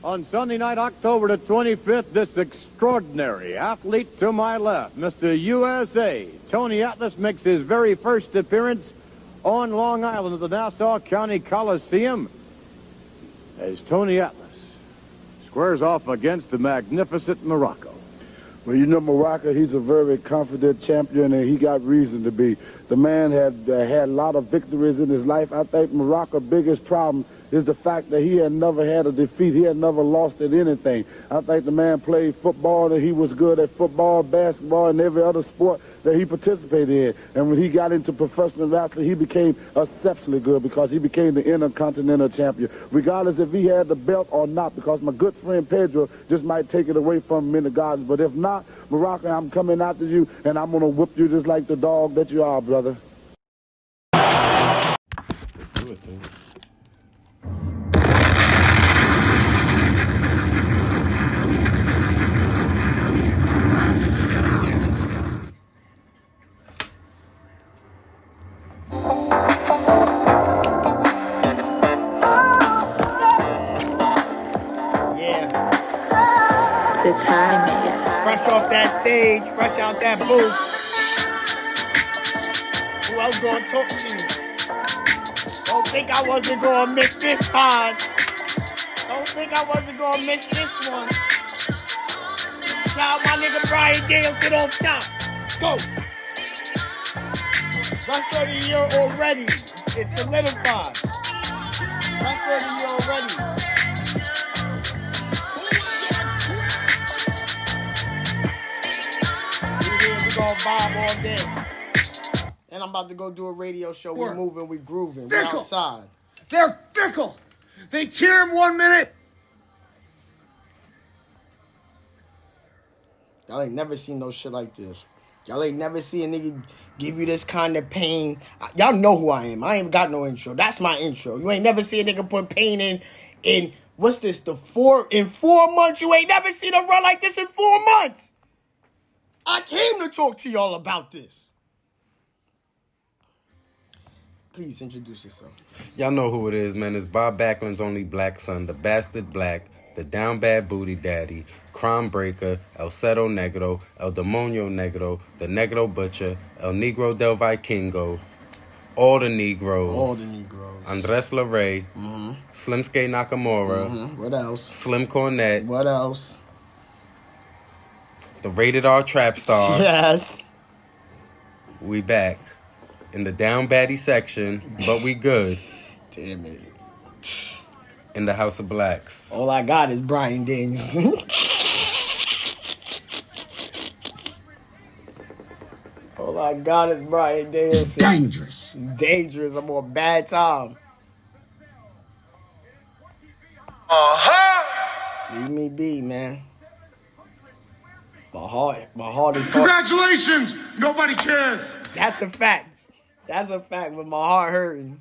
On Sunday night, October the 25th, this extraordinary athlete to my left, Mr. USA, Tony Atlas, makes his very first appearance on Long Island at the Nassau County Coliseum as Tony Atlas squares off against the magnificent Muraco. Well, you know, Muraco, he's a very confident champion, and he got reason to be. The man had a lot of victories in his life. I think Muraco's biggest problem is the fact that he had never had a defeat. He had never lost at anything. I think the man played football, and he was good at football, basketball, and every other sport that he participated in. And when he got into professional wrestling, he became exceptionally good because he became the Intercontinental Champion, regardless if he had the belt or not, because my good friend Pedro just might take it away from him in the gardens. But if not, Muraco, I'm coming after you, and I'm going to whip you just like the dog that you are, brother. Let's do it, dude. The timing. Fresh off that stage, fresh out that booth. Who else gonna talk to you? Don't think I wasn't gonna miss this pod. Don't think I wasn't gonna miss this one. Shout out my nigga Brian Danielson off top. Go. Rest of the year already. It's solidified. Rest of the year already. Gonna vibe all day. And I'm about to go do a radio show. We're moving, we grooving. We're outside. They're fickle. They cheer him 1 minute. Y'all ain't never seen no shit like this. Y'all ain't never seen a nigga give you this kind of pain. Y'all know who I am. I ain't got no intro. That's my intro. You ain't never seen a nigga put pain in what's this, in 4 months? You ain't never seen a run like this in 4 months. I came to talk to y'all about this. Please introduce yourself. Y'all know who it is, man. It's Bob Backlund's only black son, the Bastard Black, the Down Bad Booty Daddy, Crime Breaker, El Cedo Negro, El Demonio Negro, the Negro Butcher, El Negro del Vikingo, all the Negroes. Andres LeRae, Slimske Nakamura, What else? Slim Cornette, What else? the Rated R Trap Star. Yes. We back in the down baddie section, but we good Damn it. in the House of Blacks. All I got is Brian Danielson. All I got is Brian Danielson. Dangerous. Dangerous. I'm on bad time. Leave me be, man. My heart is hard. Congratulations. Nobody cares. That's the fact. That's a fact, but my heart hurting.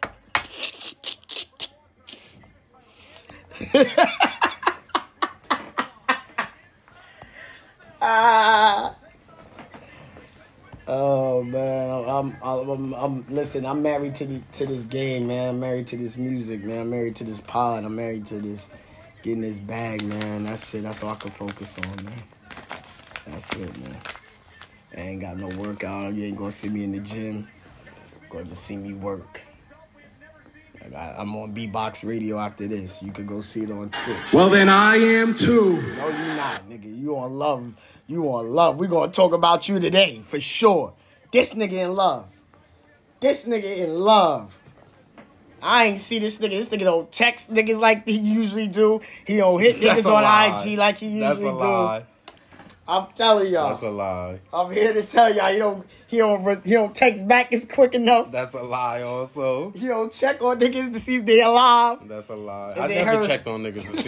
Oh man, I'm listen. I'm married to this game, man. I'm married to this music, man. I'm married to this pod. I'm married to this getting this bag, man. That's it. That's all I can focus on, man. That's it, man. I ain't got no workout. You ain't gonna see me in the gym. Gonna just see me work. I'm on B-Box Radio after this. You could go see it on Twitch. Well, then I am too. No, you not, nigga. You on love. You on love. We gonna talk about you today, for sure. This nigga in love. This nigga in love. I ain't see this nigga. This nigga don't text niggas like he usually do. He don't hit niggas on IG like he usually do. I'm telling y'all. That's a lie. I'm here to tell y'all he don't text back as quick enough. That's a lie also. He don't check on niggas to see if they alive. That's a lie. And I they never heard- checked on niggas to see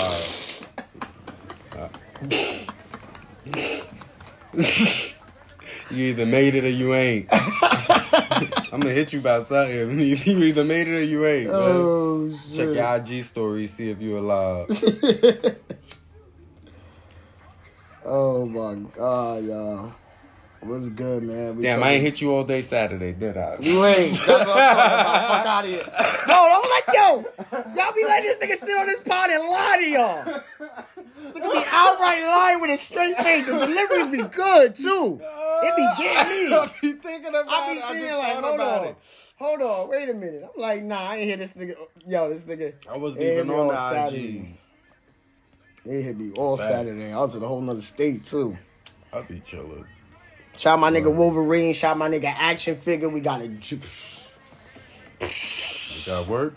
if they alive. You either made it or you ain't. I'm gonna hit you by something. You either made it or you ain't, man. Oh, shit. Check your IG story, see if you alive. Oh my God, y'all. What's good, man? Damn, I ain't hit you all day Saturday, did I? You ain't. That's what I'm talking about. Fuck out of here. No, I'm like, y'all be letting this nigga sit on this pod and lie to y'all. This nigga be outright lying with a straight face. The delivery be good, too. It be getting me. I be thinking about I be seeing like, hold on, wait a minute. I'm like, nah, I ain't hear this nigga. Yo, this nigga. I wasn't even on the Saturday. IGs. They hit me all Saturday. I was in a whole nother state, too. I be chilling. Shout my nigga Wolverine. Shout my nigga Action Figure. We got a juice. You got work?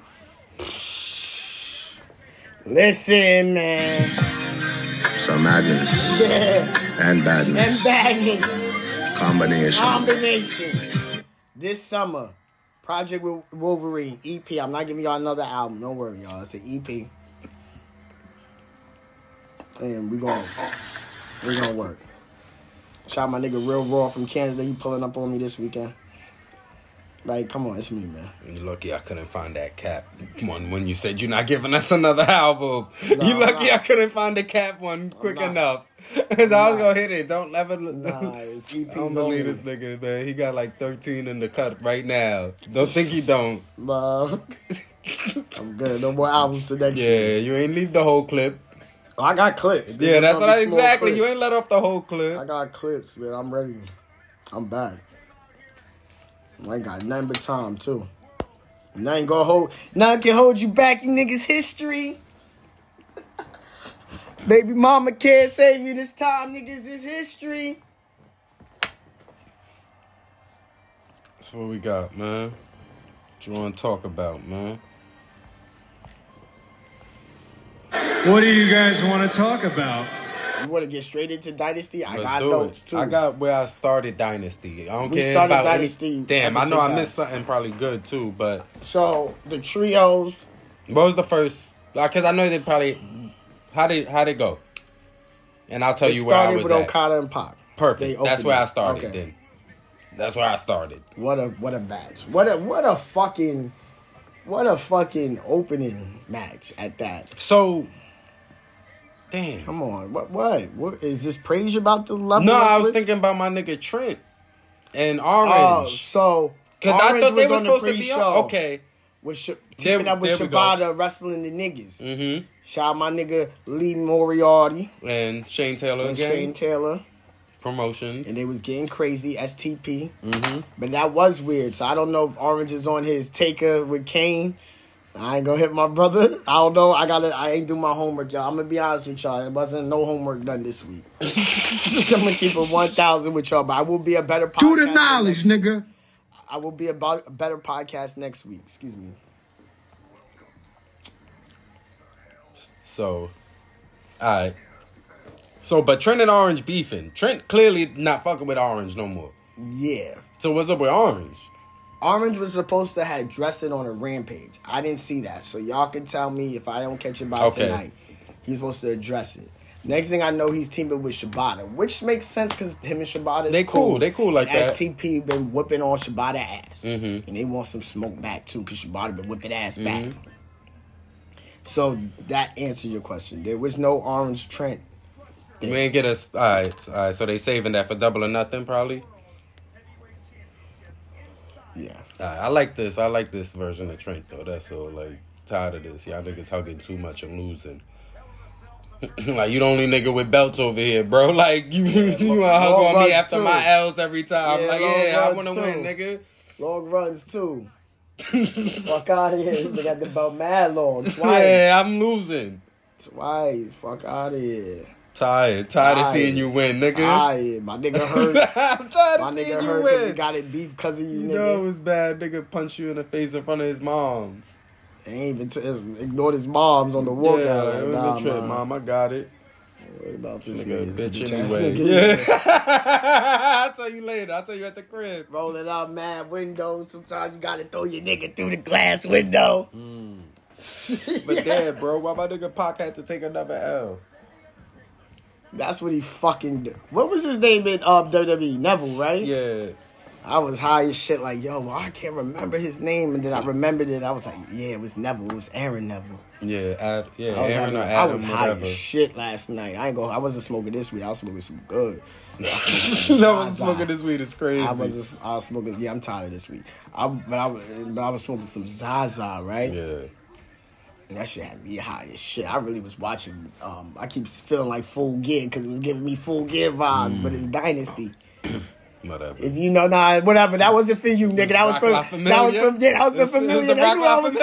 Listen, man. Some madness and badness. And badness. Combination. This summer, Project Wolverine, EP. I'm not giving y'all another album. Don't worry, y'all. It's an EP. And we're gonna work. Shout my nigga Real Raw from Canada. He pulling up on me this weekend. Like, come on, it's me, man. You're lucky I couldn't find that Cap one when you said you're not giving us another album. No, you lucky I couldn't find the Cap one quick enough. Because I was going to hit it. Don't ever... Nah, it's EP's I don't believe this nigga, man. He got like 13 in the cut right now. Don't think he don't. I'm good. No more albums to next year. Yeah, you ain't leave the whole clip. I got clips. Yeah, that's what exactly. Clips. You ain't let off the whole clip. I got clips, man. I'm ready. I'm back. I ain't got nothing but time, too. Nothing can hold you back, you niggas' history. Baby mama can't save you this time, niggas. It's history. That's what we got, man. What you want to talk about, man? What do you guys want to talk about? You want to get straight into Dynasty? I got do notes, too. I got where I started Dynasty. I don't we care started about Dynasty. Damn, I know I missed something probably good, too, but... So, the trios... What was the first... Because I know they probably... How'd it go? And I'll tell you where I was at. It started with Okada and Pac. Perfect. That's where I started, then. That's where I started. What a match. What a fucking opening match at that. So... Damn. Come on. What is this praise about the level? No, I was thinking about my nigga Trent and Orange. Oh, so because I thought they were supposed to be on. Okay. Teaming up with Shibata wrestling the niggas. Mm-hmm. Shout out my nigga Lee Moriarty. And Shane Taylor Promotions. And they was getting crazy, STP. Mm-hmm. But that was weird. So I don't know if Orange is on his taker with Kane. I ain't gonna hit my brother. I don't know. I ain't do my homework, y'all. I'm gonna be honest with y'all. It wasn't no homework done this week. So I'm gonna keep it 1,000 with y'all. But I will be a better podcast. Do the knowledge, nigga. I will be about a better podcast next week. Excuse me. So, alright. So, but Trent and Orange beefing. Trent clearly not fucking with Orange no more. Yeah. So what's up with Orange? Orange was supposed to have dressed it on a Rampage. I didn't see that. So y'all can tell me if I don't catch it by tonight. He's supposed to address it. Next thing I know, he's teaming with Shibata, which makes sense because him and Shibata is cool. They cool like that. STP been whipping on Shibata ass. Mm-hmm. And they want some smoke back too because Shibata been whipping ass back. So that answers your question. There was no Orange Trent. We ain't get us. All right. So they saving that for Double or Nothing probably? Yeah. I like this. I like this version of Trent, though. That's all, like, tired of this. Y'all niggas hugging too much and losing. Like, you the only nigga with belts over here, bro. Like, you want to hug on me after my L's every time. Like, I want to win, nigga. Long runs, too. Fuck out of here. This nigga got the belt mad long. Twice. Yeah, I'm losing. Twice. Fuck out of here. Tired of seeing you win, nigga. Tired. My nigga hurt. I'm tired of seeing you win. My nigga hurt because got it beef because of you, nigga. You know it was bad. Nigga punched you in the face in front of his moms. They ain't even ignored his moms on the walkout. Yeah, like, it was a trip, Mom. I got it. What about this nigga? Bitch anyway. Yeah. I'll tell you later. I'll tell you at the crib. Rolling out mad windows. Sometimes you gotta throw your nigga through the glass window. But damn, bro. Why my nigga Pac had to take another L? That's what he fucking did. What was his name in WWE? Neville, right? Yeah. I was high as shit, like, yo, well, I can't remember his name. And then I remembered it. I was like, yeah, it was Neville. It was Aaron Neville. Yeah, Aaron or I Adam, was high whatever. as shit last night. I wasn't smoking this weed. I was smoking some good. No one's smoking this weed. It's crazy. I was smoking. Yeah, I'm tired of this weed. But I was smoking some Zaza, right? Yeah. And that shit had me high as shit. I really was watching. I keep feeling like Full Gear because it was giving me Full Gear vibes. But it's Dynasty. Whatever. If you know, whatever. That wasn't for you, nigga. That was for Familiar. That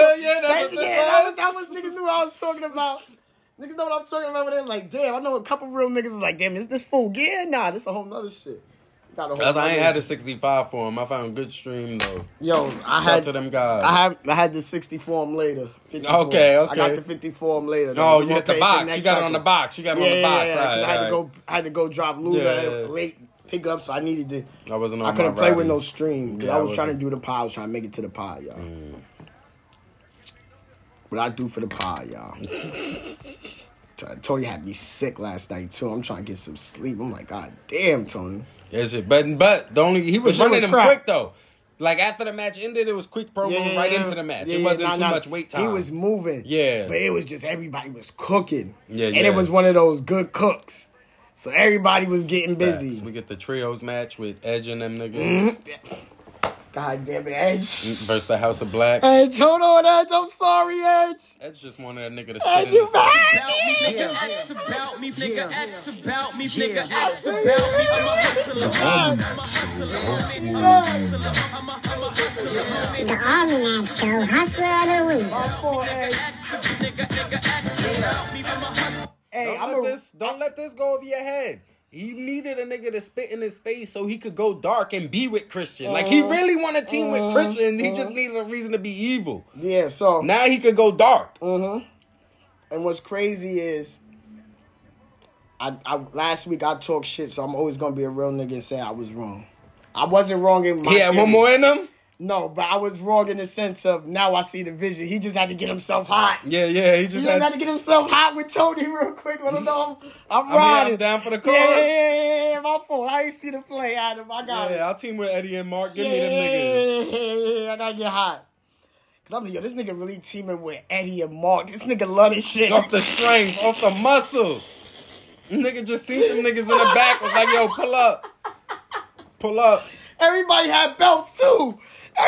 was niggas knew what I was talking about. Niggas know what I'm talking about. But they was like, damn, I know a couple real niggas was like, damn, is this Full Gear? Nah, this a whole nother shit. I ain't had a 65 for him. I found good stream though. Yo, Shout to them guys. I had the 60 for him later. 54. Okay. I got the 50 for him later. Oh, you hit the box. You got it on the box. You got it on the box. Right, I had to go drop Luda late pickup, so I needed to. I couldn't play with no stream because I was trying to do the pod. I was trying to make it to the pod, y'all. What I do for the pod, y'all. Tony had me sick last night too. I'm trying to get some sleep. I'm like, God damn, Tony. Is it? But he was running them quick though. Like after the match ended, it was quick promo right into the match. It wasn't too much wait time. He was moving. Yeah. But it was just everybody was cooking. Yeah, and it was one of those good cooks. So everybody was getting busy. Facts. We get the trios match with Edge and them niggas. God damn it, Edge. Versus the House of Black. Edge, hold on, Edge. I'm sorry, Edge. Edge just wanted a nigga to spit Edge, in you his back? It's about me, nigga. It's about me, nigga. It's about me. I'm a hustler. I'm a hustler. I'm a hustler. The Almanac Show, Hustler of the Week. Hey, don't let this go over your head. He needed a nigga to spit in his face so he could go dark and be with Christian. Like, he really wanted to team with Christian. He just needed a reason to be evil. Yeah, so. Now he could go dark. And what's crazy is, I last week I talked shit, so I'm always going to be a real nigga and say I was wrong. I wasn't wrong in my He had one more in him? No, but I was wrong in the sense of now I see the vision. He just had to get himself hot. Yeah, he just had to get himself hot with Tony real quick. Let him know I'm riding. I'm down for the call. Yeah, my fault. I ain't see the play, Adam. I got it. I'll team with Eddie and Mark. Give me them niggas. Yeah, I gotta get hot. Cause I'm like, yo, this nigga really teaming with Eddie and Mark. This nigga love this shit. Off the strength, off the muscle. Nigga just seen them niggas in the back. Was like, yo, pull up. Pull up. Everybody had belts too.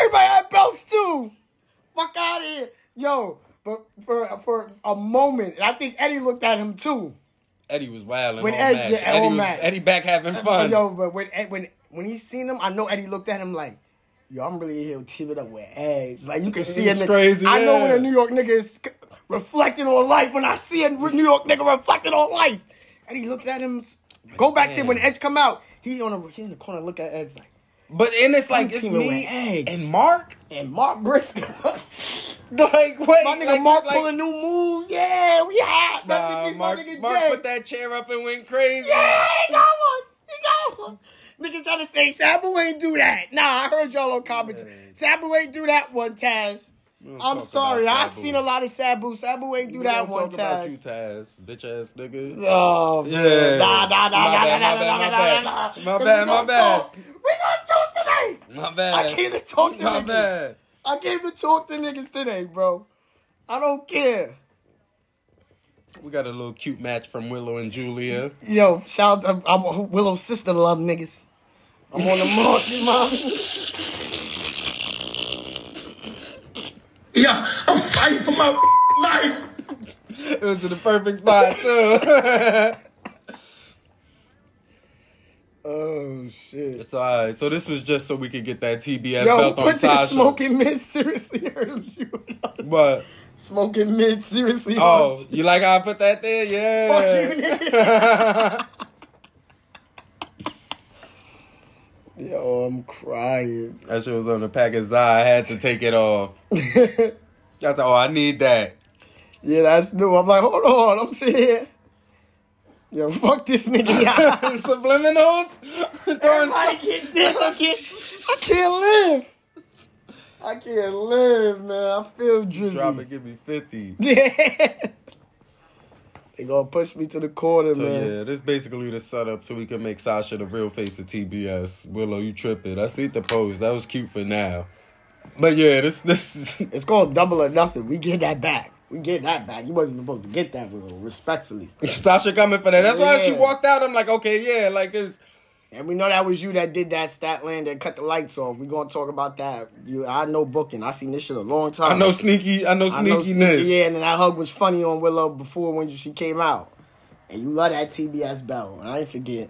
Fuck out of here. Yo, but for a moment, and I think Eddie looked at him too. Eddie was wilding when all match. Eddie back having fun. Yo, but when he seen him, I know Eddie looked at him like, yo, I'm really here teaming up with Edge. Like, you can see it. Crazy, I know when a New York nigga is reflecting on life. When I see a New York nigga reflecting on life. And he looked at him. Go back to when Edge come out. He in the corner look at Edge like. But it's like it's me and Mark Briscoe. Like, wait, my nigga Mark pulling new moves. Yeah, we hot. Mark put that chair up and went crazy. Yeah, he got one. Niggas trying to say Sabu ain't do that. Nah, I heard y'all on comments. Sabu ain't do that one, Taz. I'm sorry. I seen a lot of Sabu. Sabu ain't do that one, Taz. About you, Taz. Bitch ass nigga. Oh, yeah. Nah. My bad. We gonna talk today. My bad. I came to talk to My niggas. bad. I came to talk to niggas today, bro. I don't care. We got a little cute match from Willow and Julia. Yo, shout out. I'm Willow's sister love niggas. I'm on the market, mom. Yeah, I'm fighting for my life. It was in the perfect spot, too. Oh, shit. It's all right. So this was just so we could get that TBS Yo, belt on put Sasha. this Smoking Mid seriously hurt him. What? Smoking Mid seriously hurt Oh, you like how I put that there? Yeah. Yo, I'm crying. That shit was on the pack of Zai. I had to take it off. I thought, I need that. Yeah, that's new. I'm like, hold on. I'm sitting here. Yo, fuck this nigga. Subliminals? Everybody get this. I can't live, man. I feel drizzy. Drop it, give me 50. Yeah. They gonna push me to the corner, So man. yeah, this basically the setup so we can make Sasha the real face of TBS. Willow, you tripping. I see the post. That was cute for now. But yeah, this is... It's called Double or Nothing. We get that back. We get that back. You wasn't supposed to get that, Willow, respectfully. Sasha coming for that. That's why she Yeah. walked out. I'm like, okay, yeah, like it's... And we know that was you that did that Statland that cut the lights off. We gonna talk about that. I know booking. I seen this shit a long time. I know sneakiness. Yeah, and then that hug was funny on Willow before when she came out. And you love that TBS bell. I ain't forget.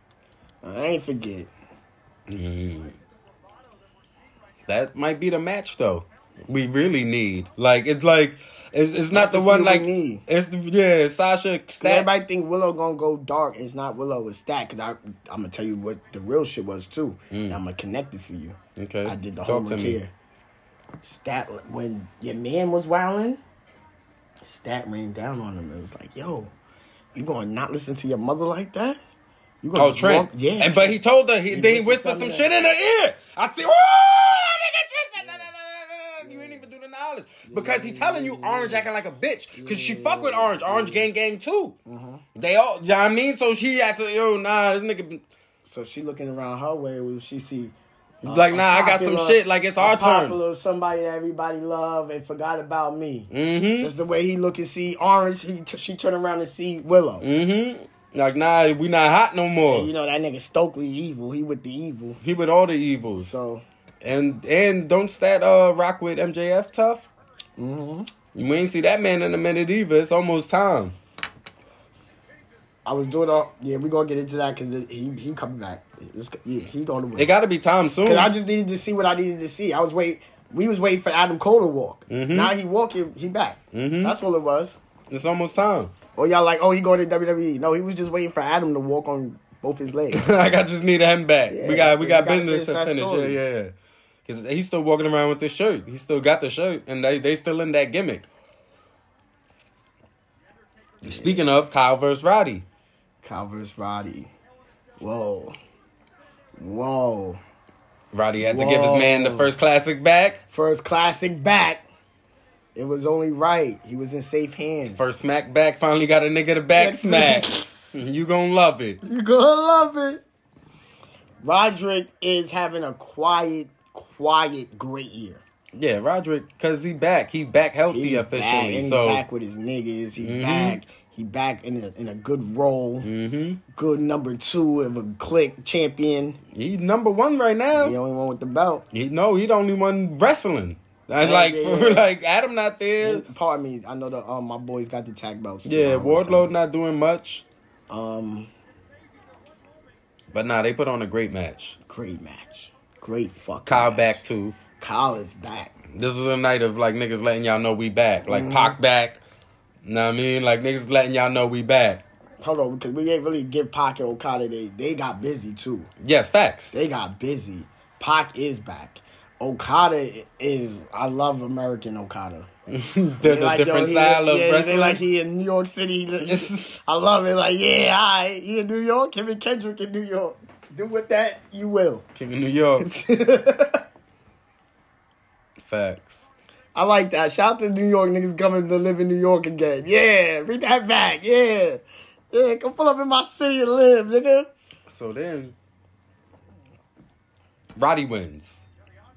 That might be the match though. We really need. It's not That's the the one feud like we need. it's Sasha Stat. Everybody think Willow gonna go dark. It's not Willow, it's Stat. Cause I'm gonna tell you what the real shit was too. I'm gonna connect it for you. Okay. I did the Talk homework to me. here. Stat, when your man was wilding, Stat rained down on him. It was like, yo, you gonna not listen to your mother like that? You gonna just Trent. walk- Yeah. But he told her, then he whispered whispered some something shit in her ear. I see, nigga, Trent said, no. You ain't even do the knowledge. Because he telling you Orange acting like a bitch. Because she fuck with Orange. Orange gang too. They all, you know what I mean? So she had to, this nigga. So she looking around her way when she see I got some shit. Like, it's our turn. Popular, somebody that everybody love and forgot about me. Mm-hmm. That's the way he look and see Orange. She turn around and see Willow. Mm-hmm. Like, nah, we not hot no more. And you know that nigga Stokely evil. He with the evil. He with all the evils. So And don't Stat rock with MJF tough? Mm-hmm. You ain't see that man in a minute either. It's almost time. I was doing all. Yeah, we gonna get into that because he coming back. He going to win. It got to be time soon. Cause I just needed to see what I needed to see. We was waiting for Adam Cole to walk. Mm-hmm. Now he walking. He back. Mm-hmm. That's all it was. It's almost time. Or y'all like, he going to WWE. No, he was just waiting for Adam to walk on both his legs. Like, I just need him back. Yeah, we got so business to that finish. story. Yeah. Because he's still walking around with this shirt. He still got the shirt, and they still in that gimmick. Yeah. Speaking of, Kyle versus Roddy. Kyle versus Roddy. Whoa. Roddy had to give his man the first classic back. First classic back. It was only right. He was in safe hands. First smack back. Finally got a nigga to back smack. You gonna love it. You gonna love it. Roderick is having a quiet, great year. Yeah, Roderick, because he back. He back healthy He's officially. back, and he's so back with his niggas. He's back. He back in a good role. Good number 2 of a clique champion. He number 1 right now. He the only one with the belt. He the only one wrestling. Yeah. Like Adam not there. And, pardon me, I know the my boys got the tag belts. Too. Yeah, Wardlow not doing much. Um, But nah, they put on a great match. great match. Great fucking Kyle match. back too. Kyle is back. This was a night of like niggas letting y'all know we back. Like Pac back. Know what I mean? Like niggas letting y'all know we back. Hold on, because we ain't really give Pac and Okada. They got busy too. Yes, facts. They got busy. Pac is back. Okada is. I love American Okada. the different style of wrestling. They like he in New York City. I love it. Like, yeah, all right. You in New York? Him and Kendrick in New York. Do with that you will. King of New York. Facts. I like that. Shout out to New York niggas coming to live in New York again. Yeah, bring that back. Yeah. Yeah, come pull up in my city and live, nigga. So then, Roddy wins.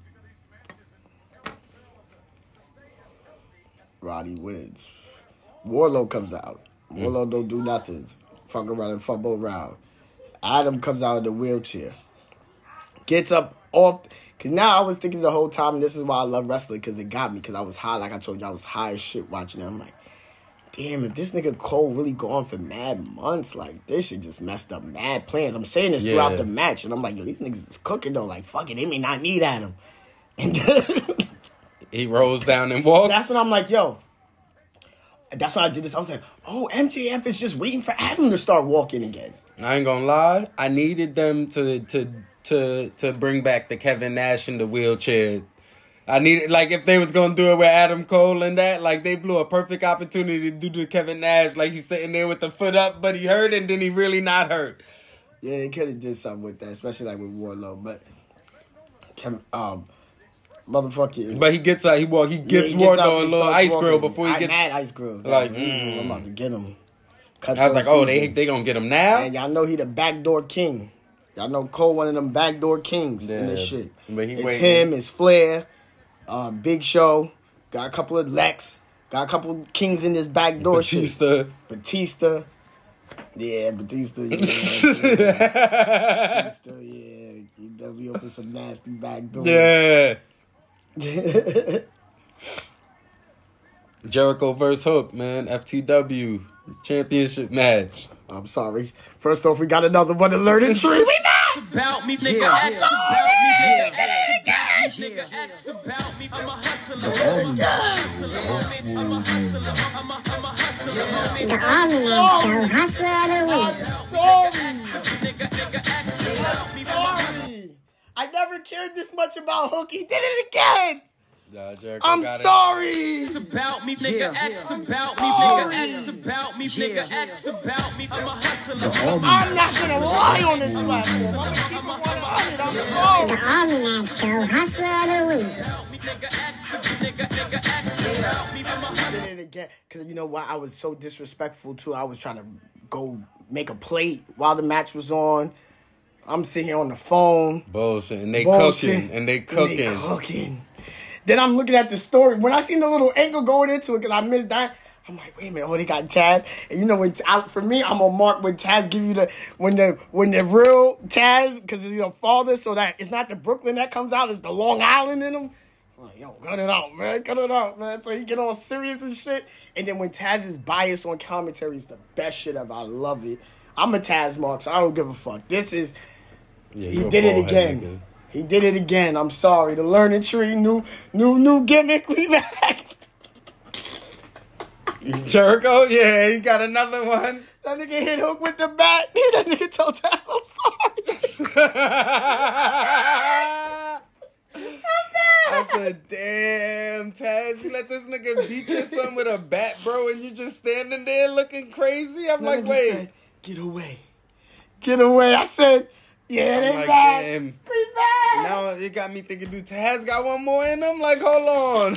Roddy wins. Wardlow comes out. Wardlow don't do nothing. Fuck around and fumble around. Adam comes out in the wheelchair. Gets up off. Because now I was thinking the whole time, and this is why I love wrestling, because it got me. Because I was high, like I told you, I was high as shit watching it. I'm like, damn, if this nigga Cole really go on for mad months, like, this shit just messed up mad plans. I'm saying this throughout the match, and I'm like, yo, these niggas is cooking, though. Like, fuck it, they may not need Adam. And he rolls down and walks. That's when I'm like, yo. That's why I did this. I was like, oh, MJF is just waiting for Adam to start walking again. I ain't gonna lie. I needed them to bring back the Kevin Nash in the wheelchair. I needed, like, if they was gonna do it with Adam Cole and that, like, they blew a perfect opportunity to do the Kevin Nash, like, he's sitting there with the foot up, but he hurt, and then he really not hurt. Yeah, they could have did something with that, especially like with Wardlow, but Kevin, motherfucker. But he gets out, he gives gets Wardlow up a and little starts ice walking. grill before he gets. Mad ice grills. Like, I'm about to get him. I was like, oh, they gonna get him now? And y'all know he the backdoor king. Y'all know Cole one of them backdoor kings in this shit. But it's him, it's Flair, Big Show, got a couple of Lex, got a couple kings in this backdoor shit. Batista. Yeah, Batista. Yeah, Batista, yeah. He definitely opened some nasty backdoors. Yeah. Jericho versus Hook, man. FTW championship match. I'm sorry. First off, we got another one to learn in tree. We not about me, nigga. Ask about me, nigga. Ask about me. I'm a hustler. I'm a hustler. I'm a hustler. The Almanac Show, Hustler of the Week. Sorry. I never cared this much about Hook. He did it again. Jericho I'm sorry. Ask about me, nigga. Ask about me, nigga. Ask about me, nigga. Ask about me. I'm a hustler. I'm not gonna lie on this platform. I'm gonna keep it 100. I'm sorry. The Almanac Show, Hustler of the Week. Did it again. Because you know what? I was so disrespectful too. I was trying to go make a plate while the match was on. I'm sitting here on the phone. Bullshit. And they cooking. Then I'm looking at the story. When I seen the little angle going into it, because I missed that, I'm like, wait a minute, they got Taz. And you know, for me, I'm gonna mark when Taz give you when the real Taz, because he's your father, so that it's not the Brooklyn that comes out, it's the Long Island in him. I'm like, yo, cut it out, man. So he get all serious and shit. And then when Taz is biased on commentary, it's the best shit ever. I love it. I'm a Taz mark, so I don't give a fuck. This is, he did it again. He did it again. I'm sorry. The learning tree, new gimmick. We back. Jericho, yeah, he got another one. That nigga hit Hook with the bat. That nigga told Taz, I'm sorry. I said, damn, Taz, you let this nigga beat your son with a bat, bro, and you just standing there looking crazy? I'm like, wait. Said, get away. I said, yeah, they back. Damn. We back. Now it got me thinking, dude, Taz got one more in him? Like, hold on.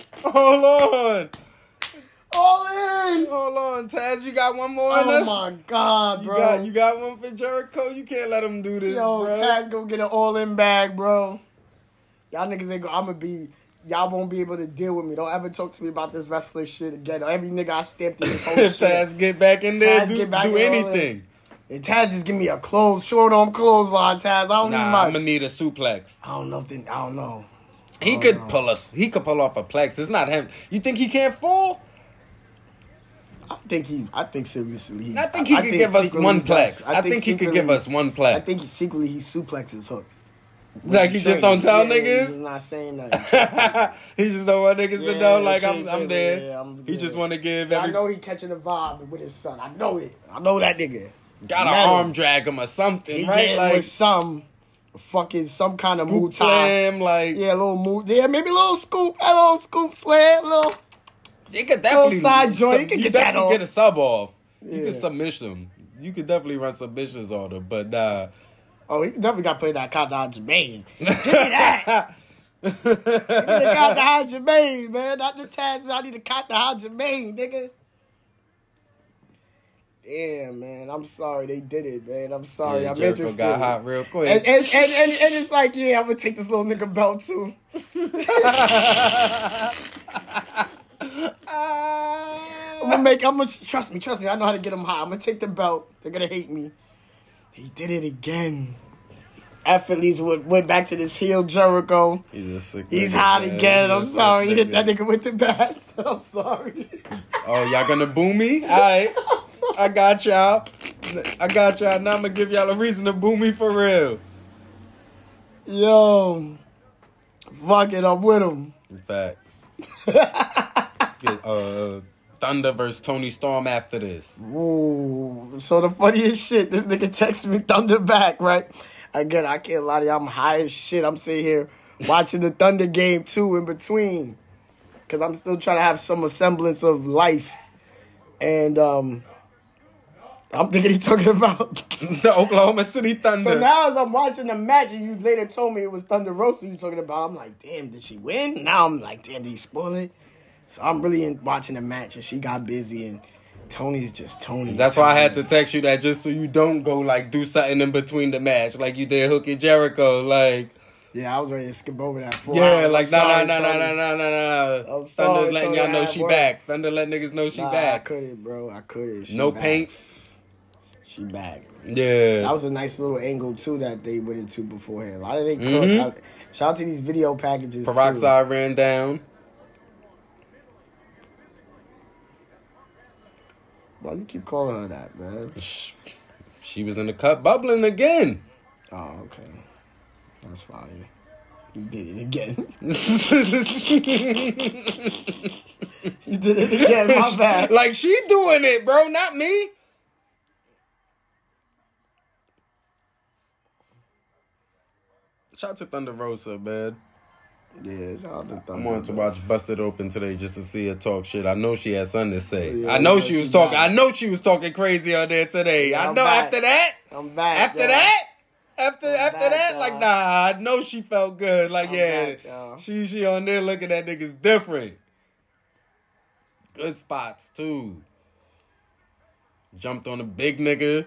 All in. Hold on, Taz, you got one more in him? him? Oh, my God, bro. You got one for Jericho? You can't let him do this, bro. Taz go get an all-in bag, bro. Y'all niggas ain't y'all won't be able to deal with me. Don't ever talk to me about this wrestler shit again. Every nigga I stamped in this whole shit. Taz get back in there, do anything. And Taz just give me a short arm clothesline, Taz. I don't need much. I'm gonna need a suplex. I don't know. He could pull off a plex. It's not him. You think he can't fall? I think seriously. I think he could give us one plex. I think he could give us one plex. I think he suplexes Hook. Like he just don't tell niggas? He's not saying nothing. He just don't want niggas to know, like, I'm there. Yeah, he just want to give I know he catching the vibe with his son. I know it. I know that nigga. Gotta arm drag him or something, he right? Like with some kind of move slam, like, yeah, a little move. Yeah, maybe a little scoop slam, little. You could definitely side joint. You could get a sub off. Yeah. You could submission him. You could definitely run submissions on him, but nah. Oh, he definitely got to play that Kata Jermaine. Give me that. Give me the Kata Jermaine, man. Not the Taz, man. I need the Kata Jermaine, nigga. Damn, man. I'm sorry they did it, man. I'm sorry. I'm Jericho interested. Got hot real quick. And it's like, yeah, I'm going to take this little nigga belt, too. Trust me. I know how to get them hot. I'm going to take the belt. They're going to hate me. He did it again. Athletes went back to this heel Jericho. He's hot again. I'm sorry. He hit that nigga with the bats. I'm sorry. Oh, y'all gonna boo me? All right. I got y'all. Now I'm gonna give y'all a reason to boo me for real. Yo. Fuck it. I'm with him. Facts. Thunder versus Tony Storm after this. Ooh. So the funniest shit, this nigga texted me Thunder back, right? Again, I can't lie to you, I'm high as shit. I'm sitting here watching the Thunder game too in between. Because I'm still trying to have some semblance of life. And I'm thinking he's talking about the Oklahoma City Thunder. So now as I'm watching the match and you later told me it was Thunder Rosa you talking about, I'm like, damn, did she win? Now I'm like, damn, did he spoil it? So I'm really watching the match, and she got busy, and Tony's just Tony. That's why I had to text you that just so you don't go like do something in between the match like you did Hook and Jericho. Like, yeah, I was ready to skip over that. Yeah, like no. I'm Thunder sorry, letting Tony, y'all know I she had back. Thunder letting niggas know she I back. couldn't, bro. I couldn't. She No back. paint. She back. Yeah. That was a nice little angle too that they went into beforehand. A lot of they cook. Shout out to these video packages. Peroxide ran down. Why you keep calling her that, man? She was in the cup bubbling again. Oh, okay. That's fine. You did it again. You did it again, my bad. Like, she doing it, bro, not me. Shout out to Thunder Rosa, man. Yeah, shout out to Thunder. I wanted to watch Busted Open today just to see her talk shit. I know she had something to say. Yeah, I know she was talking. back. I know she was talking crazy on there today. Yeah, I I'm know back. after that. I'm back. After yo. that. After back, that, like, y'all. nah, I know she felt good. Like, I'm yeah, back, y'all. she on there looking at niggas different. Good spots, too. Jumped on a big nigga.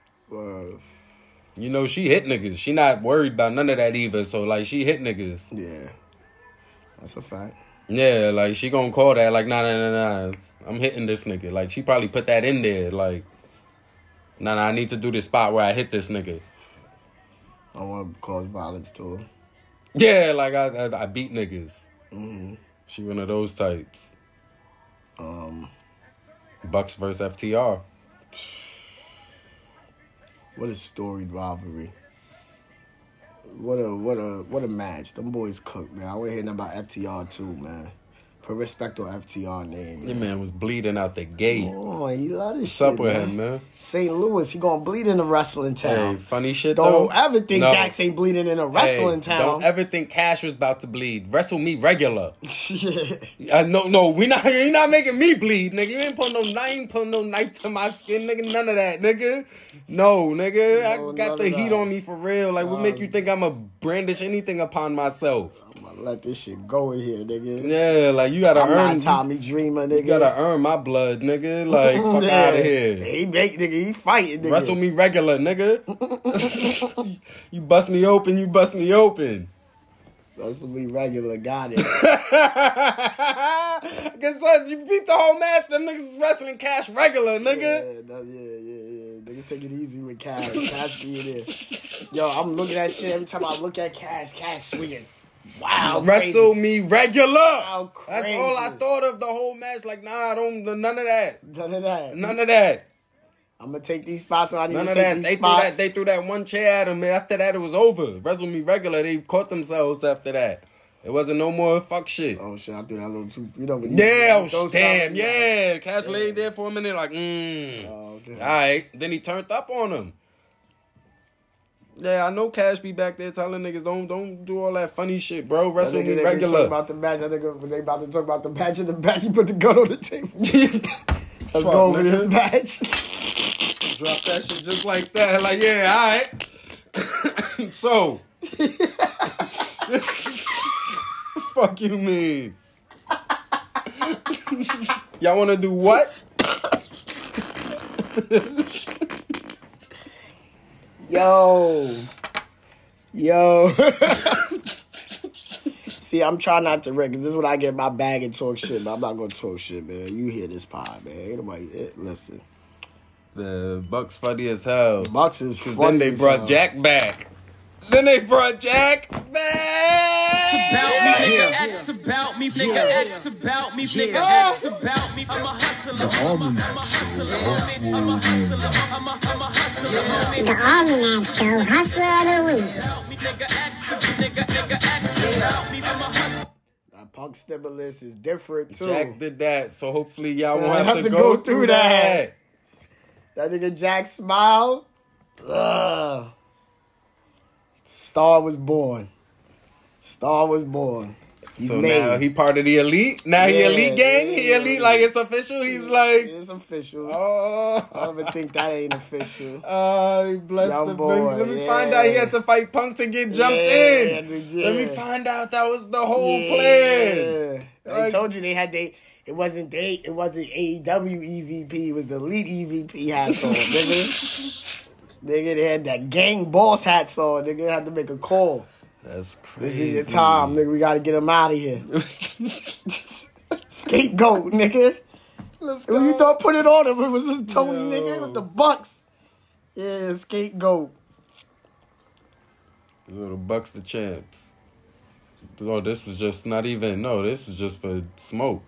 You know, she hit niggas. She not worried about none of that either. So, like, she hit niggas. Yeah. That's a fact. Yeah, like, she gonna call that, like, nah. I'm hitting this nigga. Like, she probably put that in there. Like, nah, I need to do this spot where I hit this nigga. I don't want to cause violence to her. Yeah, like, I beat niggas. Mm-hmm. She one of those types. Bucks versus FTR. What a storied rivalry. What a match. Them boys cook, man. I want to hear nothing about FTR too, man. Put respect on FTR name, man. Your man was bleeding out the gate. Oh, he love this What's shit, up with man. him, man? St. Louis, he gonna bleed in a wrestling town. Hey, funny shit, though. Don't ever think No. Dax ain't bleeding in a wrestling town. Don't ever think Cash was about to bleed. Wrestle me regular. Yeah. No, you're not making me bleed, nigga. You ain't putting no knife to my skin, nigga. None of that, nigga. No, nigga. No, I got none the of heat that. on me for real. Like, what make you think I'ma brandish anything upon myself? I'm gonna let this shit go in here, nigga. Yeah, like, you gotta I'm earn. not Tommy Dreamer, nigga. You gotta earn my blood, nigga. Like, fuck Yeah. out of here. He make nigga, he fighting, nigga. Wrestle me regular, nigga. You bust me open, you bust me open. Wrestle me regular, got it. Cause you beat the whole match, them niggas was wrestling Cash regular, nigga. Yeah. Niggas take it easy with Cash. Cash be in there. Yo, I'm looking at shit every time I look at Cash swinging. Wow, Wrestle me regular. Wow, That's crazy. all I thought of the whole match. Like, nah, none of that. None of that. None of that. I'm gonna take these spots when I need None to of take that. these spots. They threw that one chair at him. After that, it was over. Wrestle me regular. They caught themselves after that. It wasn't no more fuck shit. Oh shit, I threw that little too. You know, when you Yeah, throw damn, something, yeah. Cash laid there for a minute like, Oh, okay. All right. Then he turned up on him. Yeah, I know Cash be back there telling niggas don't do all that funny shit, bro. Wrestle me Talk regular. about the match. I think when they about to talk about the match in the back, he put the gun on the table. Let's Fuck, go over nigga. this match. Drop that shit just like that. Like, yeah, all right. So. Fuck you mean? Y'all want to do what? Yo. See, I'm trying not to wreck. This is when I get my bag and talk shit, but I'm not gonna talk shit, man. You hear this pod, man. Ain't nobody listen. The Bucks funny as hell. Bucks is Cause funny. then they as brought hell. Jack back. Jack back. X about me, nigga. X about me, nigga. X about me. I'm a hustler. I'm a hustler. I'm a hustler. I'm a hustler. The Almanac Show, Hustler of the Week. About me, nigga. X about me. I'm a hustler. That punk stimulus is different too. Jack did that, so hopefully y'all Yeah, won't I have to go through that. That nigga Jack smiled. Ugh. Star was born. He's So made. now he part of the elite. Now he Yeah, elite gang. He yeah, elite like it's official. He's like, It's official. oh, I don't even think that ain't official. he blessed Young the boy, Let me yeah. find out he had to fight Punk to get jumped Yeah, in. yeah. Let me find out that was the whole Yeah. plan. I Like- told you they had It wasn't AEW EVP. It was the Elite EVP hats on, nigga. Nigga, they had that gang boss hats on. Nigga, had to make a call. That's crazy. This is your time, nigga. We got to get him out of here. Scapegoat, nigga. Let's go. You thought put it on him. It was this Tony, nigga. It was the Bucks. Yeah, scapegoat. So the Bucks the champs. Oh, this was just not even. No, this was just for smoke.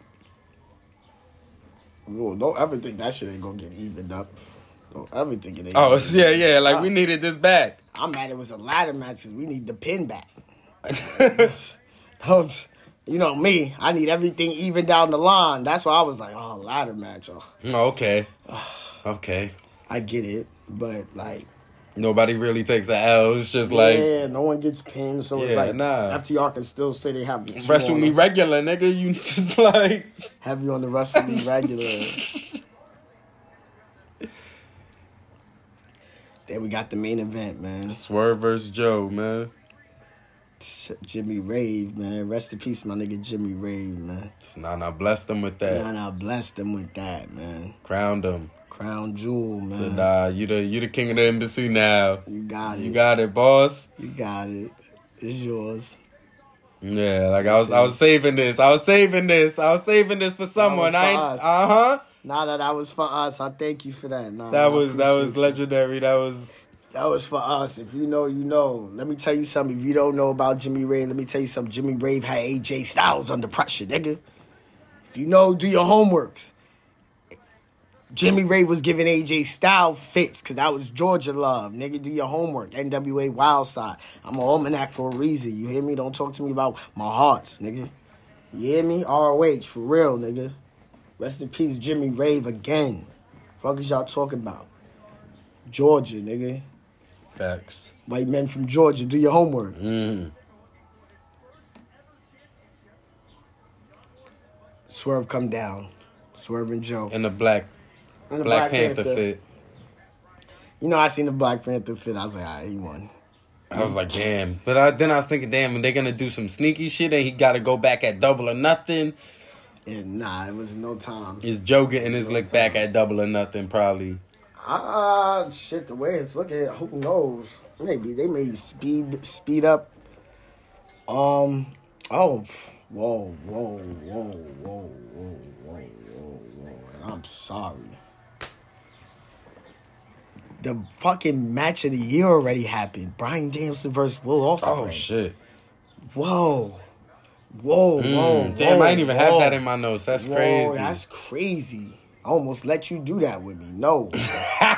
Well, don't ever think that shit ain't gonna get evened up. Don't ever think it ain't. Oh, yeah. Like, we needed this back. I'm mad it was a ladder match because we need the pin back. You know me, I need everything even down the line. That's why I was like, oh, ladder match. Oh, okay. Okay. I get it, but like... Nobody really takes an L. It's just like... Yeah, no one gets pinned, so it's like... Nah. FTR can still say they have... Wrestle me regular, nigga. You just like... Have you on the wrestle me regular. Then we got the main event, man. Swerve versus Joe, man. Jimmy Rave, man. Rest in peace, my nigga Jimmy Rave, man. Nah, blessed him with that. Nah, blessed him with that, man. Crowned him. Crown jewel, man. So, you the king of the embassy now. You got it. You got it, boss. You got it. It's yours. Yeah, like I was saving this. I was saving this for someone. Nah, that was for us. I thank you for that. Nah, that was legendary. That was for us. If you know, you know. Let me tell you something. If you don't know about Jimmy Rave, let me tell you something. Jimmy Rave had AJ Styles under pressure, nigga. If you know, do your homeworks. Jimmy Rave was giving AJ Styles fits because that was Georgia love. Nigga, do your homework. NWA Wildside. I'm an almanac for a reason. You hear me? Don't talk to me about my hearts, nigga. You hear me? ROH, for real, nigga. Rest in peace, Jimmy Rave again. Fuck is y'all talking about? Georgia, nigga. Facts. White men from Georgia, do your homework. Swerve come down. Swerve and Joe. In the Black Panther fit. You know, I seen the Black Panther fit. I was like, all right, he won. I was like, damn. But then I was thinking, damn, are they going to do some sneaky shit and he got to go back at Double or Nothing? And nah, it was no time. Is Joe getting his lick back at Double or Nothing, probably? Shit, the way it's looking, who knows? Maybe they may speed up. Whoa. I'm sorry. The fucking match of the year already happened. Bryan Danielson versus Will Ospreay. Oh shit. Whoa. Damn, I didn't even have that in my notes. That's crazy. That's crazy. I almost let you do that with me. No. Never